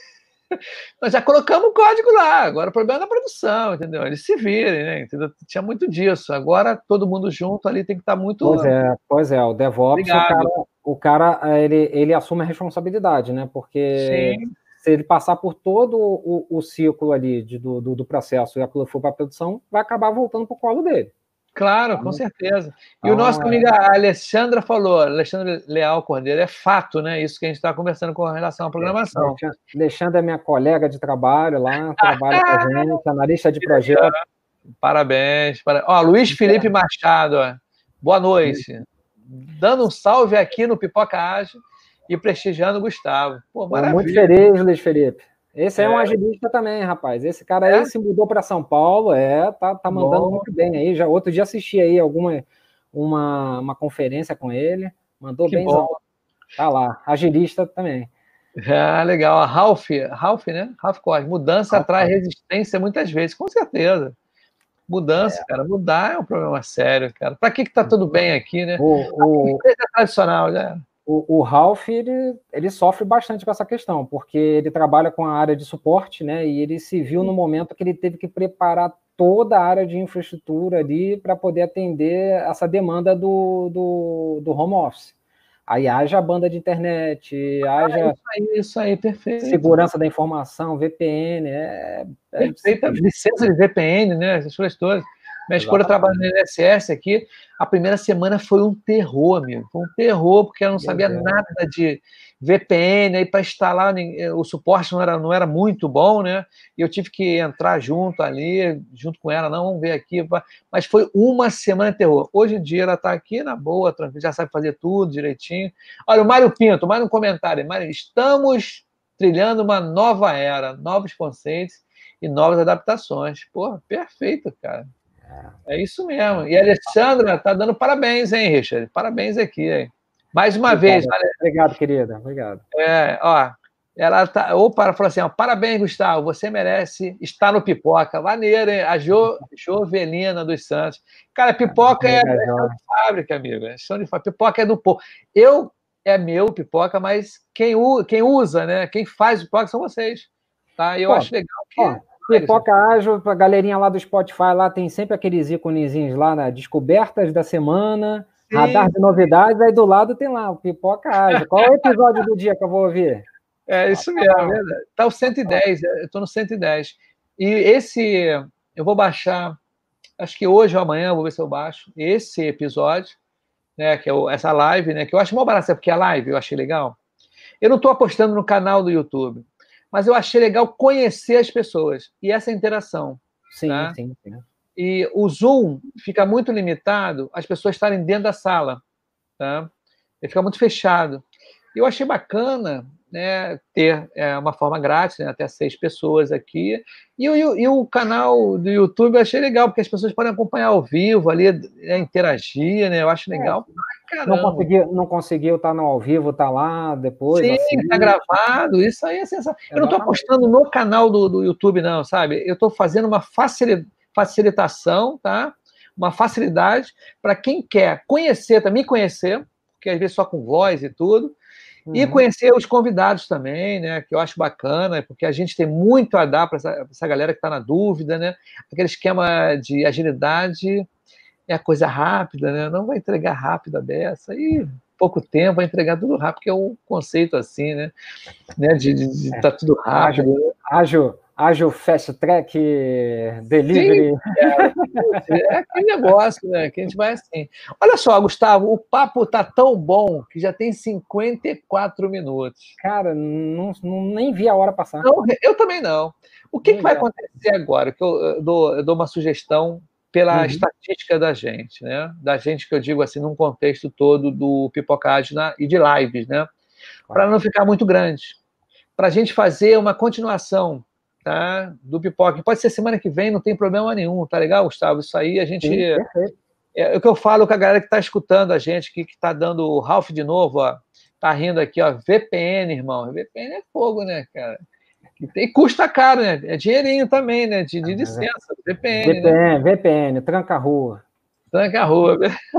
já colocamos o código lá, agora o problema é na produção, entendeu? Eles se virem, né? Entendeu? Tinha muito disso. Agora, todo mundo junto ali tem que estar muito... Pois é, o DevOps, o cara ele assume a responsabilidade, né? Porque se ele passar por todo o ciclo ali do processo e aquilo for para a produção, vai acabar voltando para o colo dele. Claro, com certeza. E o nosso amigo Alexandra falou, Alexandre Leal Cordeiro, é fato, né? Isso que a gente está conversando com relação à programação. Alexandre é minha colega de trabalho lá, trabalha com a gente, analista de projeto. Parabéns. Luiz Felipe Machado, boa noite. Dando um salve aqui no Pipoca Ágil e prestigiando o Gustavo. Pô, maravilha. Muito feliz, Luiz Felipe. Esse é um agilista também, rapaz. Esse cara aí se mudou para São Paulo, tá mandando muito bem aí. Já outro dia assisti aí uma conferência com ele, mandou bem. Tá lá, agilista também. Legal. Ralph, né? Ralph Cosme. Mudança traz resistência muitas vezes, com certeza. Mudança, cara. Mudar é um problema sério, cara. Para que tá tudo bem aqui, né? A empresa tradicional, né? O Ralph, ele sofre bastante com essa questão, porque ele trabalha com a área de suporte, né? E ele se viu no momento que ele teve que preparar toda a área de infraestrutura ali para poder atender essa demanda do home office. Aí haja banda de internet, haja isso aí, perfeito. Segurança da informação, VPN, perfeita licença de VPN, né? Essas coisas todas. Minha esposa trabalha no INSS aqui. A primeira semana foi um terror, amigo. Foi um terror, porque ela não sabia nada de VPN. Aí, para instalar, o suporte não era muito bom, né? E eu tive que entrar junto com ela. Não, vamos ver aqui. Mas foi uma semana de terror. Hoje em dia, ela está aqui na boa, tranquila, já sabe fazer tudo direitinho. Olha, o Mário Pinto, mais um comentário. Mário, estamos trilhando uma nova era, novos conceitos e novas adaptações. Pô, perfeito, cara. É isso mesmo. E a Alexandra tá dando parabéns, hein, Richard? Parabéns aqui, hein? Mais uma vez. Obrigado, querida. Obrigado. Ela falou assim, parabéns, Gustavo, você merece estar no Pipoca. Maneiro, hein? A Jovelina dos Santos. Cara, Pipoca é chão de fábrica, amigo. Chão de fábrica. Pipoca é do povo. É meu Pipoca, mas quem usa, né? Quem faz Pipoca são vocês. Tá? E eu acho legal que... Pipoca Ágil, a galerinha lá do Spotify, lá tem sempre aqueles íconezinhos lá, né? Descobertas da semana, radar de novidades, aí do lado tem lá o Pipoca Ágil. Qual é o episódio do dia que eu vou ouvir? É isso mesmo, é verdade. Tá o 110, eu tô no 110. E eu vou baixar, acho que hoje ou amanhã, vou ver se eu baixo, esse episódio, né, que é essa live, né, que eu acho mó barato, porque a live eu achei legal. Eu não tô apostando no canal do YouTube, mas eu achei legal conhecer as pessoas e essa interação. Sim, tá? sim. E o Zoom fica muito limitado as pessoas estarem dentro da sala. Tá? Ele fica muito fechado. E eu achei bacana, né, ter uma forma grátis, né, até 6 pessoas aqui. E o canal do YouTube eu achei legal, porque as pessoas podem acompanhar ao vivo ali, interagir, né? Eu acho legal. Não conseguiu estar no ao vivo, tá lá depois. Sim, está gravado, isso aí é sensacional. Eu não estou apostando no canal do YouTube, não, sabe? Eu estou fazendo uma facilitação, tá? Uma facilidade para quem quer conhecer, também conhecer, porque às vezes só com voz e tudo. E conhecer os convidados também, né? Que eu acho bacana, porque a gente tem muito a dar para essa galera que está na dúvida, né? Aquele esquema de agilidade é a coisa rápida, né? Não vai entregar rápida dessa, e pouco tempo vai entregar tudo rápido, que é um conceito assim, né? De tá tudo rápido. Ágil, fast track, delivery. Sim, é aquele negócio, né? Que a gente vai assim. Olha só, Gustavo, o papo tá tão bom que já tem 54 minutos. Cara, nem vi a hora passar. Não, eu também não. O que vai acontecer agora? Que eu dou uma sugestão pela estatística da gente, né? Da gente, que eu digo assim, num contexto todo do Pipocagem e de lives, né? Para não ficar muito grande. Para a gente fazer uma continuação, tá? Do Pipoca. Pode ser semana que vem, não tem problema nenhum, tá legal, Gustavo? Isso aí a gente. Sim, é o que eu falo com a galera que está escutando a gente, que está dando o Ralph de novo, ó. Tá rindo aqui, ó. VPN, irmão. VPN é fogo, né, cara? E custa caro, né? É dinheirinho também, né? De licença, VPN. Né? VPN, tranca a rua. Tranca a rua.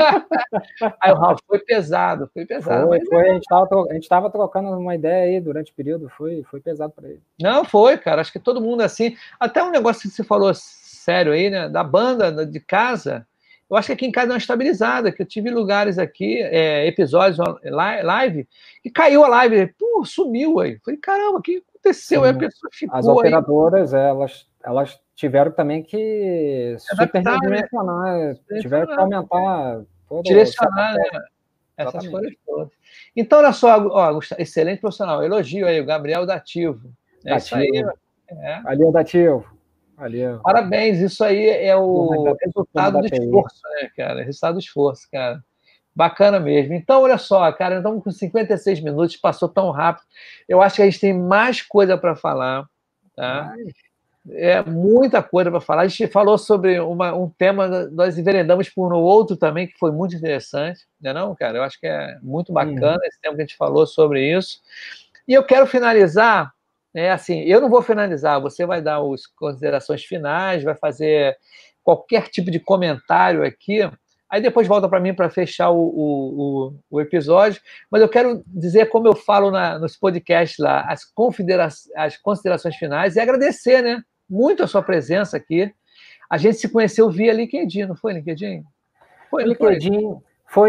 Aí o Ralph foi pesado. Foi. A gente estava trocando uma ideia aí durante o período, foi pesado para ele. Não, foi, cara. Acho que todo mundo assim. Até um negócio que você falou sério aí, né? Da banda de casa. Eu acho que aqui em casa é uma estabilizada, que eu tive lugares aqui, episódios, live, e caiu a live, pô, sumiu aí. Falei, caramba, o que aconteceu? Aí a pessoa ficou. As operadoras, elas tiveram também que superdimensionar, né? Tiveram que aumentar direcionar, né? Essas coisas todas. Então, olha só, ó, Gustavo, excelente profissional. Elogio aí, o Gabriel Dativo. É isso aí. Valeu, Dativo. Valeu. Parabéns, isso aí é o resultado do esforço, né, cara? Resultado do esforço, cara. Bacana mesmo. Então, olha só, cara, estamos com 56 minutos, passou tão rápido. Eu acho que a gente tem mais coisa para falar, tá? É muita coisa para falar. A gente falou sobre um tema, nós enveredamos por um outro também, que foi muito interessante, não é não, cara? Eu acho que é muito bacana esse tema que a gente falou sobre isso. E eu quero finalizar, assim, eu não vou finalizar, você vai dar as considerações finais, vai fazer qualquer tipo de comentário aqui, aí depois volta para mim para fechar o episódio, mas eu quero dizer, como eu falo nos podcasts lá, as considerações finais e agradecer, né? Muito a sua presença aqui. A gente se conheceu via LinkedIn, não foi, LinkedIn? Foi LinkedIn. Foi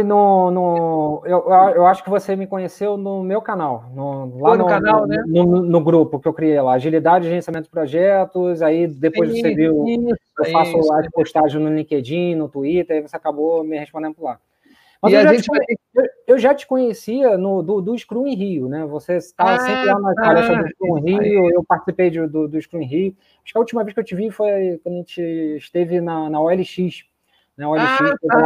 eu acho que você me conheceu no meu canal. Lá no canal, né? No grupo que eu criei lá. Agilidade, gerenciamento de projetos. Aí depois você viu, eu faço lá as postagens no LinkedIn, no Twitter, aí você acabou me respondendo por lá. Mas eu já te conhecia do Scrum em Rio, né? Você estava sempre lá na palestra do Scrum em Rio, eu participei do Scrum em Rio. Acho que a última vez que eu te vi foi quando a gente esteve na OLX. Né? OLX,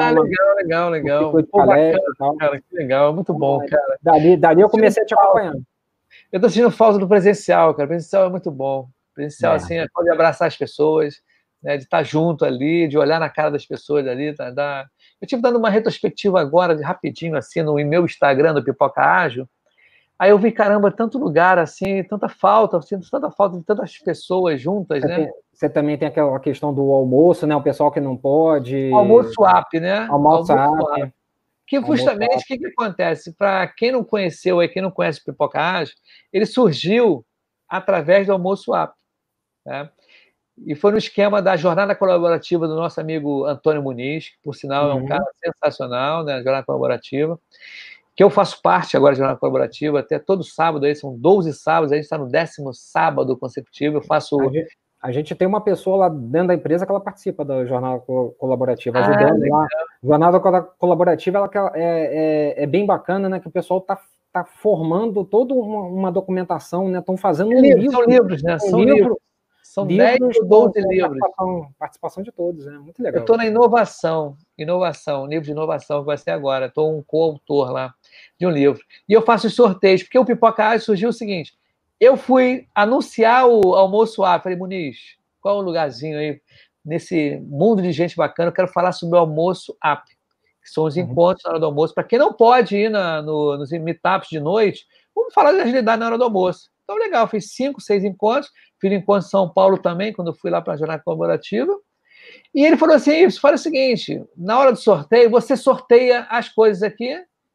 legal. Pô, bacana, cara, que legal, muito bom, cara. Dali eu comecei a te acompanhar. Eu tô sentindo falta do presencial, cara. O presencial é muito bom. O presencial, assim, é pode abraçar as pessoas, né? De estar junto ali, de olhar na cara das pessoas ali, tá? Eu estive dando uma retrospectiva agora, rapidinho, assim, no meu Instagram, do Pipoca Ágil. Aí eu vi, caramba, tanto lugar, assim, tanta falta, sinto tanta falta de tantas pessoas juntas, né? Você também tem aquela questão do almoço, né? O pessoal que não pode... Almoço swap, né? Almoço swap. Que justamente, o que acontece? Para quem não conheceu, quem não conhece o Pipoca Ágil, ele surgiu através do almoço swap, né? E foi no esquema da jornada colaborativa do nosso amigo Antônio Muniz, que, por sinal, é um cara sensacional, né? Jornada colaborativa, que eu faço parte agora da jornada colaborativa, até todo sábado, aí são 12 sábados, a gente está no 10º sábado consecutivo, eu faço... A gente tem uma pessoa lá dentro da empresa que ela participa da jornada colaborativa, ajudando lá. Jornada colaborativa ela é bem bacana, né? Que o pessoal tá formando toda uma documentação, né? Estão fazendo um livro. São livros, né? São livros. São 10 ou 12 livros. Participação de todos, né? Muito legal. Eu estou na inovação, livro de inovação que vai ser agora. Estou um coautor lá de um livro. E eu faço os sorteios, porque o Pipoca Ágil surgiu o seguinte: eu fui anunciar o almoço swap, falei, Muniz, qual é o lugarzinho aí, nesse mundo de gente bacana, eu quero falar sobre o almoço app, que são os encontros na hora do almoço. Para quem não pode ir nos meetups de noite, vamos falar de agilidade na hora do almoço. Então, legal, fiz 5, 6 encontros, fiz encontro em São Paulo também, quando eu fui lá para a jornada colaborativa, e ele falou assim, fala o seguinte, na hora do sorteio, você sorteia as coisas aqui,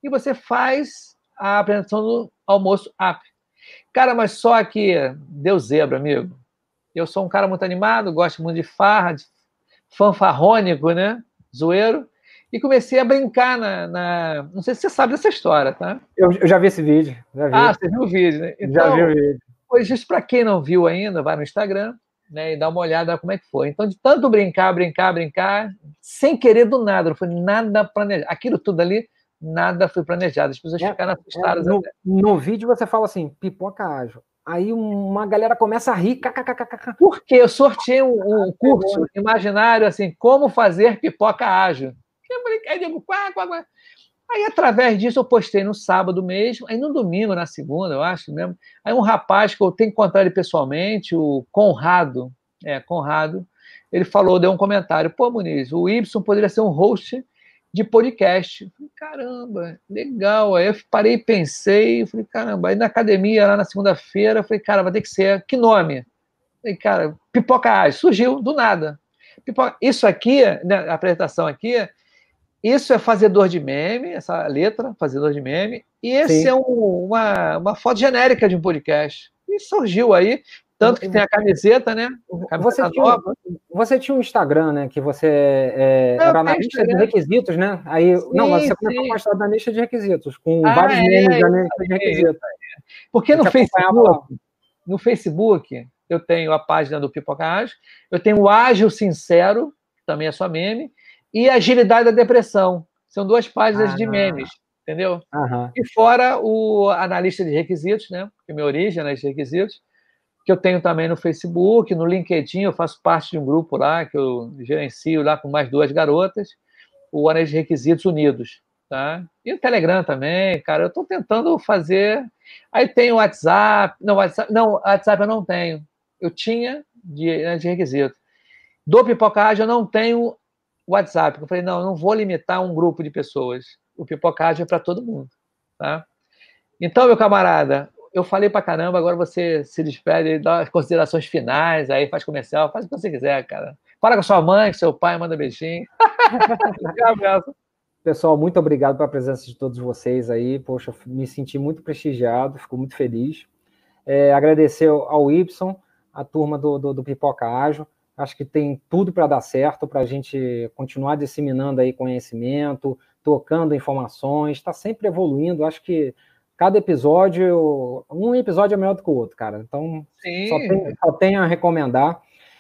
e você faz a apresentação do almoço up. Cara, mas só que deu zebra, amigo. Eu sou um cara muito animado, gosto muito de farra, de fanfarrônico, né? Zoeiro. E comecei a brincar Não sei se você sabe dessa história, tá? Eu já vi esse vídeo. Já vi. Ah, você viu o vídeo, né? Já vi o Então, vídeo. pois isso para quem não viu ainda, vai no Instagram, né, e dá uma olhada como é que foi. Então, de tanto brincar, sem querer do nada, não foi nada planejado. Aquilo tudo ali, nada foi planejado. As pessoas ficaram assustadas. No vídeo você fala assim, pipoca ágil. Aí uma galera começa a rir. Porque eu sorteei um curso imaginário, assim, como fazer pipoca ágil. Aí digo, quá. Aí, através disso, eu postei no sábado mesmo, aí no domingo, na segunda, eu acho mesmo. Aí um rapaz que eu tenho que encontrar ele pessoalmente, o Conrado, ele falou, deu um comentário, pô, Muniz, o Y poderia ser um host de podcast. Eu falei, caramba, legal. Aí eu parei e pensei, falei, caramba, aí na academia, lá na segunda-feira, eu falei, cara, vai ter que ser, que nome? Eu falei, cara, Pipoca Ágil, surgiu do nada. Isso aqui, né, a apresentação aqui, isso é fazedor de meme, essa letra, fazedor de meme, e esse é uma foto genérica de um podcast. E surgiu aí, tanto que tem a camiseta, né? Você tinha um Instagram, né? Que você era analista de requisitos, né? Aí, você começou com a história da lista de requisitos, com vários memes da lista de requisitos. Porque no Facebook, eu tenho a página do Pipoca Ágil, eu tenho o Ágil Sincero, que também é só meme, e Agilidade da Depressão. São duas páginas de memes, entendeu? E fora o analista de requisitos, né? Que é minha origem, analista de requisitos, que eu tenho também no Facebook, no LinkedIn, eu faço parte de um grupo lá, que eu gerencio lá com mais duas garotas, o Analista de Requisitos Unidos, tá? E o Telegram também, cara, eu estou tentando fazer... Aí tem o WhatsApp... WhatsApp eu não tenho. Eu tinha de requisito. Do Pipoca Ágil eu não tenho WhatsApp. Eu falei, não, eu não vou limitar um grupo de pessoas. O Pipoca Ágil é para todo mundo, tá? Então, meu camarada, eu falei pra caramba, agora você se despede, dá as considerações finais, aí faz comercial, faz o que você quiser, cara. Fala com a sua mãe, com seu pai, manda beijinho. Pessoal, muito obrigado pela presença de todos vocês aí. Poxa, me senti muito prestigiado, fico muito feliz. Agradecer ao Y, a turma do Pipoca Ágil. Acho que tem tudo para dar certo, para a gente continuar disseminando aí conhecimento, trocando informações, está sempre evoluindo. Acho que cada episódio, um episódio é melhor do que o outro, cara. Então, só tenho a recomendar.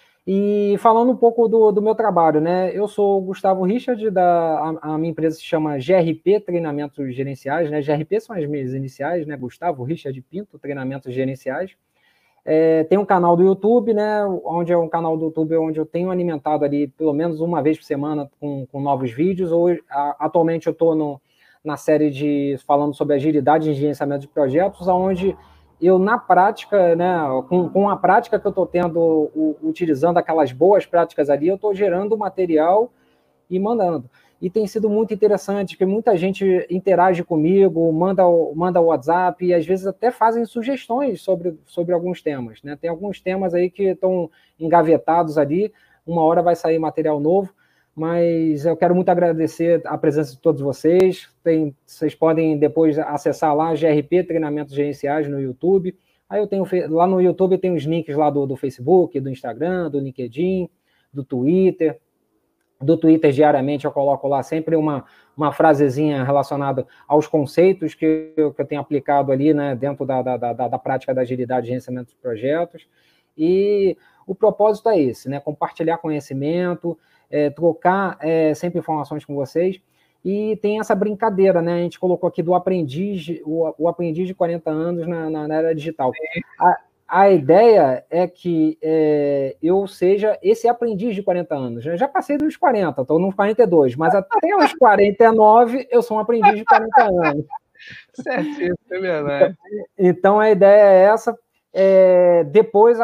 E falando um pouco do meu trabalho, né? Eu sou o Gustavo Richard, a minha empresa se chama GRP Treinamentos Gerenciais, né? GRP são as minhas iniciais, né? Gustavo Richard Pinto, Treinamentos Gerenciais. Tem um canal do YouTube, né? Onde é um canal do YouTube onde eu tenho alimentado ali pelo menos uma vez por semana com novos vídeos. Atualmente eu estou na série falando sobre agilidade e gerenciamento de projetos, onde eu, na prática, né, com a prática que eu estou tendo, utilizando aquelas boas práticas ali, eu estou gerando material e mandando. E tem sido muito interessante, porque muita gente interage comigo, manda o WhatsApp, e às vezes até fazem sugestões sobre alguns temas, né? Tem alguns temas aí que estão engavetados ali, uma hora vai sair material novo, mas eu quero muito agradecer a presença de todos vocês. Vocês podem depois acessar lá GRP Treinamentos Gerenciais no YouTube. Aí eu tenho lá no YouTube tem os links lá do Facebook, do Instagram, do LinkedIn, do Twitter. Do Twitter diariamente eu coloco lá sempre uma frasezinha relacionada aos conceitos que eu tenho aplicado ali, né, dentro da prática da agilidade e gerenciamento de projetos. E o propósito é esse, né, compartilhar conhecimento, trocar sempre informações com vocês. E tem essa brincadeira, né? A gente colocou aqui do aprendiz, o aprendiz de 40 anos na era digital. A ideia é que eu seja esse aprendiz de 40 anos. Eu já passei dos 40, estou nos 42, mas até os 49 eu sou um aprendiz de 40 anos. Certíssimo, é verdade. Então a ideia é essa. Depois,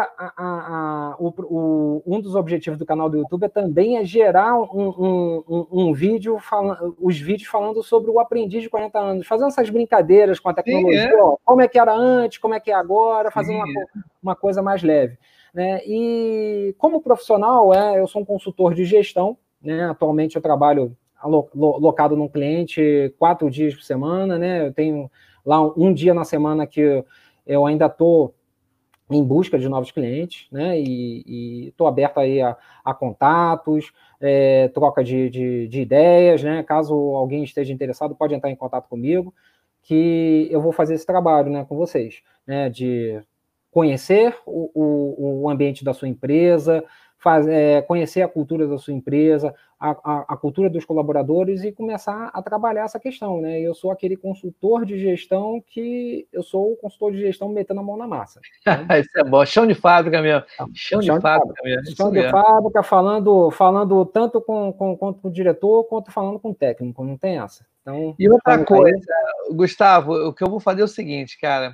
um dos objetivos do canal do YouTube também gerar um vídeo, os vídeos falando sobre o aprendiz de 40 anos, fazendo essas brincadeiras com a tecnologia, como é que era antes, como é que é agora, fazendo uma coisa mais leve, né? E como profissional, eu sou um consultor de gestão, né? Atualmente eu trabalho locado num cliente 4 dias por semana, né? Eu tenho lá um dia na semana que eu ainda estou em busca de novos clientes, né? E estou aberto aí a contatos, troca de ideias, né? Caso alguém esteja interessado, pode entrar em contato comigo, que eu vou fazer esse trabalho, né, com vocês, né? De conhecer o ambiente da sua empresa, conhecer a cultura da sua empresa, a cultura dos colaboradores e começar a trabalhar essa questão, né? Eu sou aquele consultor de gestão que eu sou o consultor de gestão metendo a mão na massa. Então, isso é bom, chão de fábrica mesmo. Chão de fábrica mesmo. Chão de fábrica, falando tanto quanto com o diretor, quanto falando com o técnico, não tem essa. Então, e outra coisa, Gustavo, o que eu vou fazer é o seguinte, cara.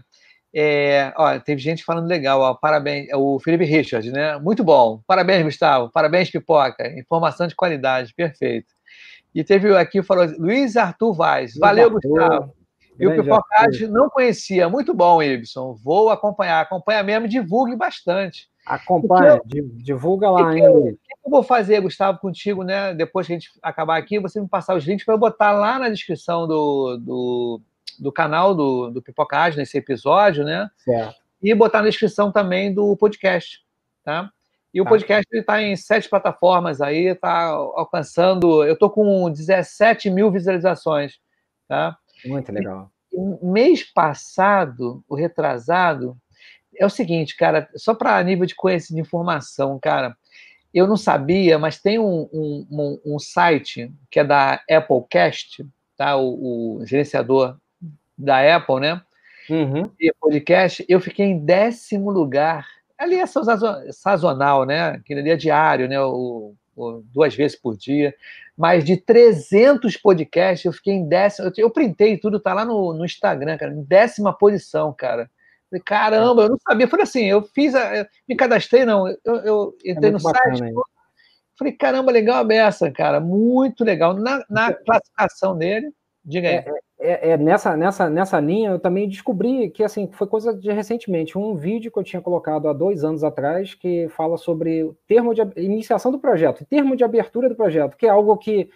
Ó, teve gente falando legal, ó, parabéns, o Felipe Richard, né? Muito bom. Parabéns, Gustavo. Parabéns, Pipoca. Informação de qualidade, perfeito. E teve aqui, falou Luiz Arthur Vaz. Valeu, Gustavo. E o Pipocagem não conhecia. Muito bom, Ibson. Vou acompanhar. Acompanha mesmo e divulgue bastante. Acompanha, divulga lá ainda. O que eu vou fazer, Gustavo, contigo, né? Depois que a gente acabar aqui, você me passar os links para eu botar lá na descrição do canal do Pipocagem, nesse episódio, né? Certo. E botar na descrição também do podcast, tá? E o podcast está em 7 plataformas aí, está alcançando... Eu estou com 17 mil visualizações, tá? Muito legal. Mês passado, o retrasado, é o seguinte, cara, só para nível de conhecimento de informação, cara, eu não sabia, mas tem um site que é da Applecast, tá? O gerenciador da Apple, né? Uhum. E podcast, eu fiquei em 10º lugar. Ali é sazonal, né? Aquilo ali é diário, né? 2 vezes por dia. Mas de 300 podcasts, eu fiquei em 10º. Eu printei tudo, tá lá no Instagram, cara, em 10ª posição, cara. Falei, caramba, eu não sabia. Falei assim, eu me cadastrei, não. Eu entrei no site. Falei, caramba, legal a beça, cara. Muito legal. Na classificação dele, diga aí. Nessa linha, eu também descobri que, assim, foi coisa de recentemente, um vídeo que eu tinha colocado há 2 anos atrás, que fala sobre o termo de iniciação do projeto, termo de abertura do projeto, que é algo que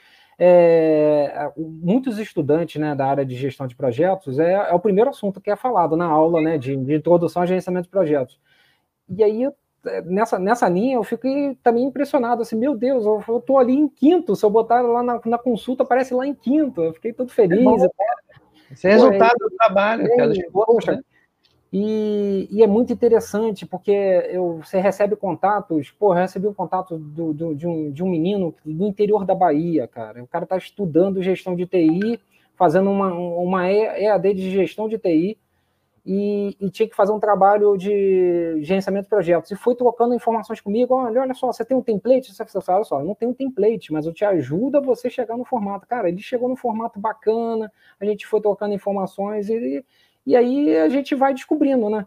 muitos estudantes, né, da área de gestão de projetos, é o primeiro assunto que é falado na aula, né, de introdução a gerenciamento de projetos. E aí, nessa linha, eu fiquei também impressionado, assim, meu Deus, eu estou ali em 5º, se eu botar lá na consulta, aparece lá em 5º, eu fiquei todo feliz. Esse é resultado do trabalho, cara, poxa, né? E é muito interessante, porque você recebe contatos, eu recebi um contato de um menino do interior da Bahia, cara, o cara está estudando gestão de TI, fazendo uma EAD de gestão de TI, e tinha que fazer um trabalho de gerenciamento de projetos, e foi trocando informações comigo, olha só, você tem um template? Você fala, olha só, eu não tenho um template, mas eu te ajudo a você chegar no formato. Cara, ele chegou no formato bacana, a gente foi trocando informações, e aí a gente vai descobrindo, né,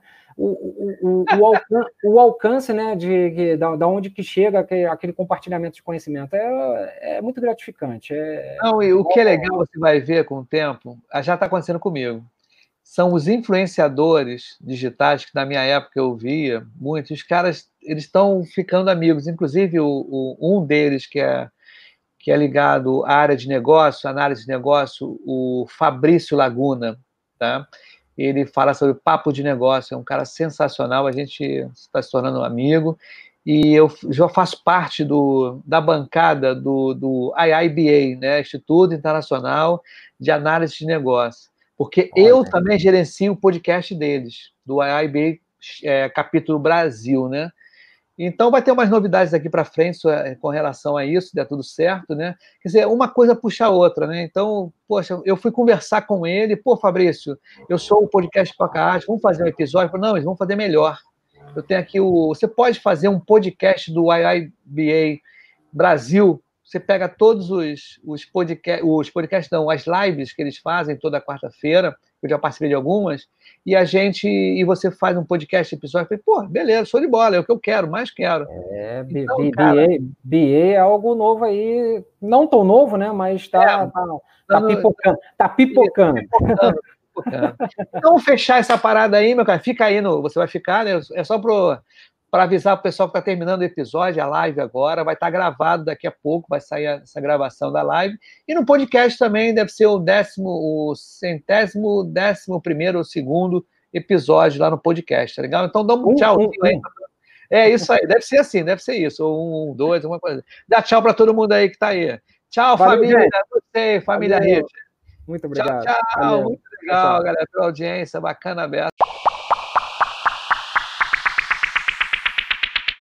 o alcance, né, da onde que chega aquele compartilhamento de conhecimento, é muito gratificante. Não, e o que é legal, você vai ver com o tempo, já está acontecendo comigo, são os influenciadores digitais, que na minha época eu via muitos, os caras, eles estão ficando amigos, inclusive um deles que é ligado à área de negócio, análise de negócio, o Fabrício Laguna, tá? Ele fala sobre papo de negócio, é um cara sensacional, a gente está se tornando amigo, e eu já faço parte da bancada do IIBA, né? Instituto Internacional de Análise de Negócio, porque eu também gerencio o podcast deles, do IIBA capítulo Brasil, né? Então vai ter umas novidades aqui para frente com relação a isso, se der tudo certo, né? Quer dizer, uma coisa puxa a outra, né? Então, poxa, eu fui conversar com ele, Fabrício, eu sou o podcast Pipocagem, vamos fazer um episódio? Eu falei, não, eles vão fazer melhor. Eu tenho aqui você pode fazer um podcast do IIBA Brasil, você pega todos os podcasts, não, as lives que eles fazem toda quarta-feira, eu já participei de algumas, e você faz um podcast episódio, eu falei, beleza, show de bola, é o que eu quero, mais quero. Então, BA é algo novo aí, não tão novo, né, mas tá pipocando. Tá pipocando. Então, vamos fechar essa parada aí, meu cara, fica aí, você vai ficar, né, é só para avisar o pessoal que está terminando o episódio, a live agora, vai estar gravado daqui a pouco, vai sair essa gravação da live. E no podcast também deve ser o 11º ou segundo episódio lá no podcast, tá legal? Então dá um tchauzinho aí. É isso aí, deve ser assim, deve ser isso. Ou 1, 2, alguma coisa. Dá tchau para todo mundo aí que está aí. Tchau, valeu, família. Gente. Gostei, família Rich. Muito obrigado. Tchau, tchau. Muito legal, tchau, galera, pela audiência, bacana, aberto.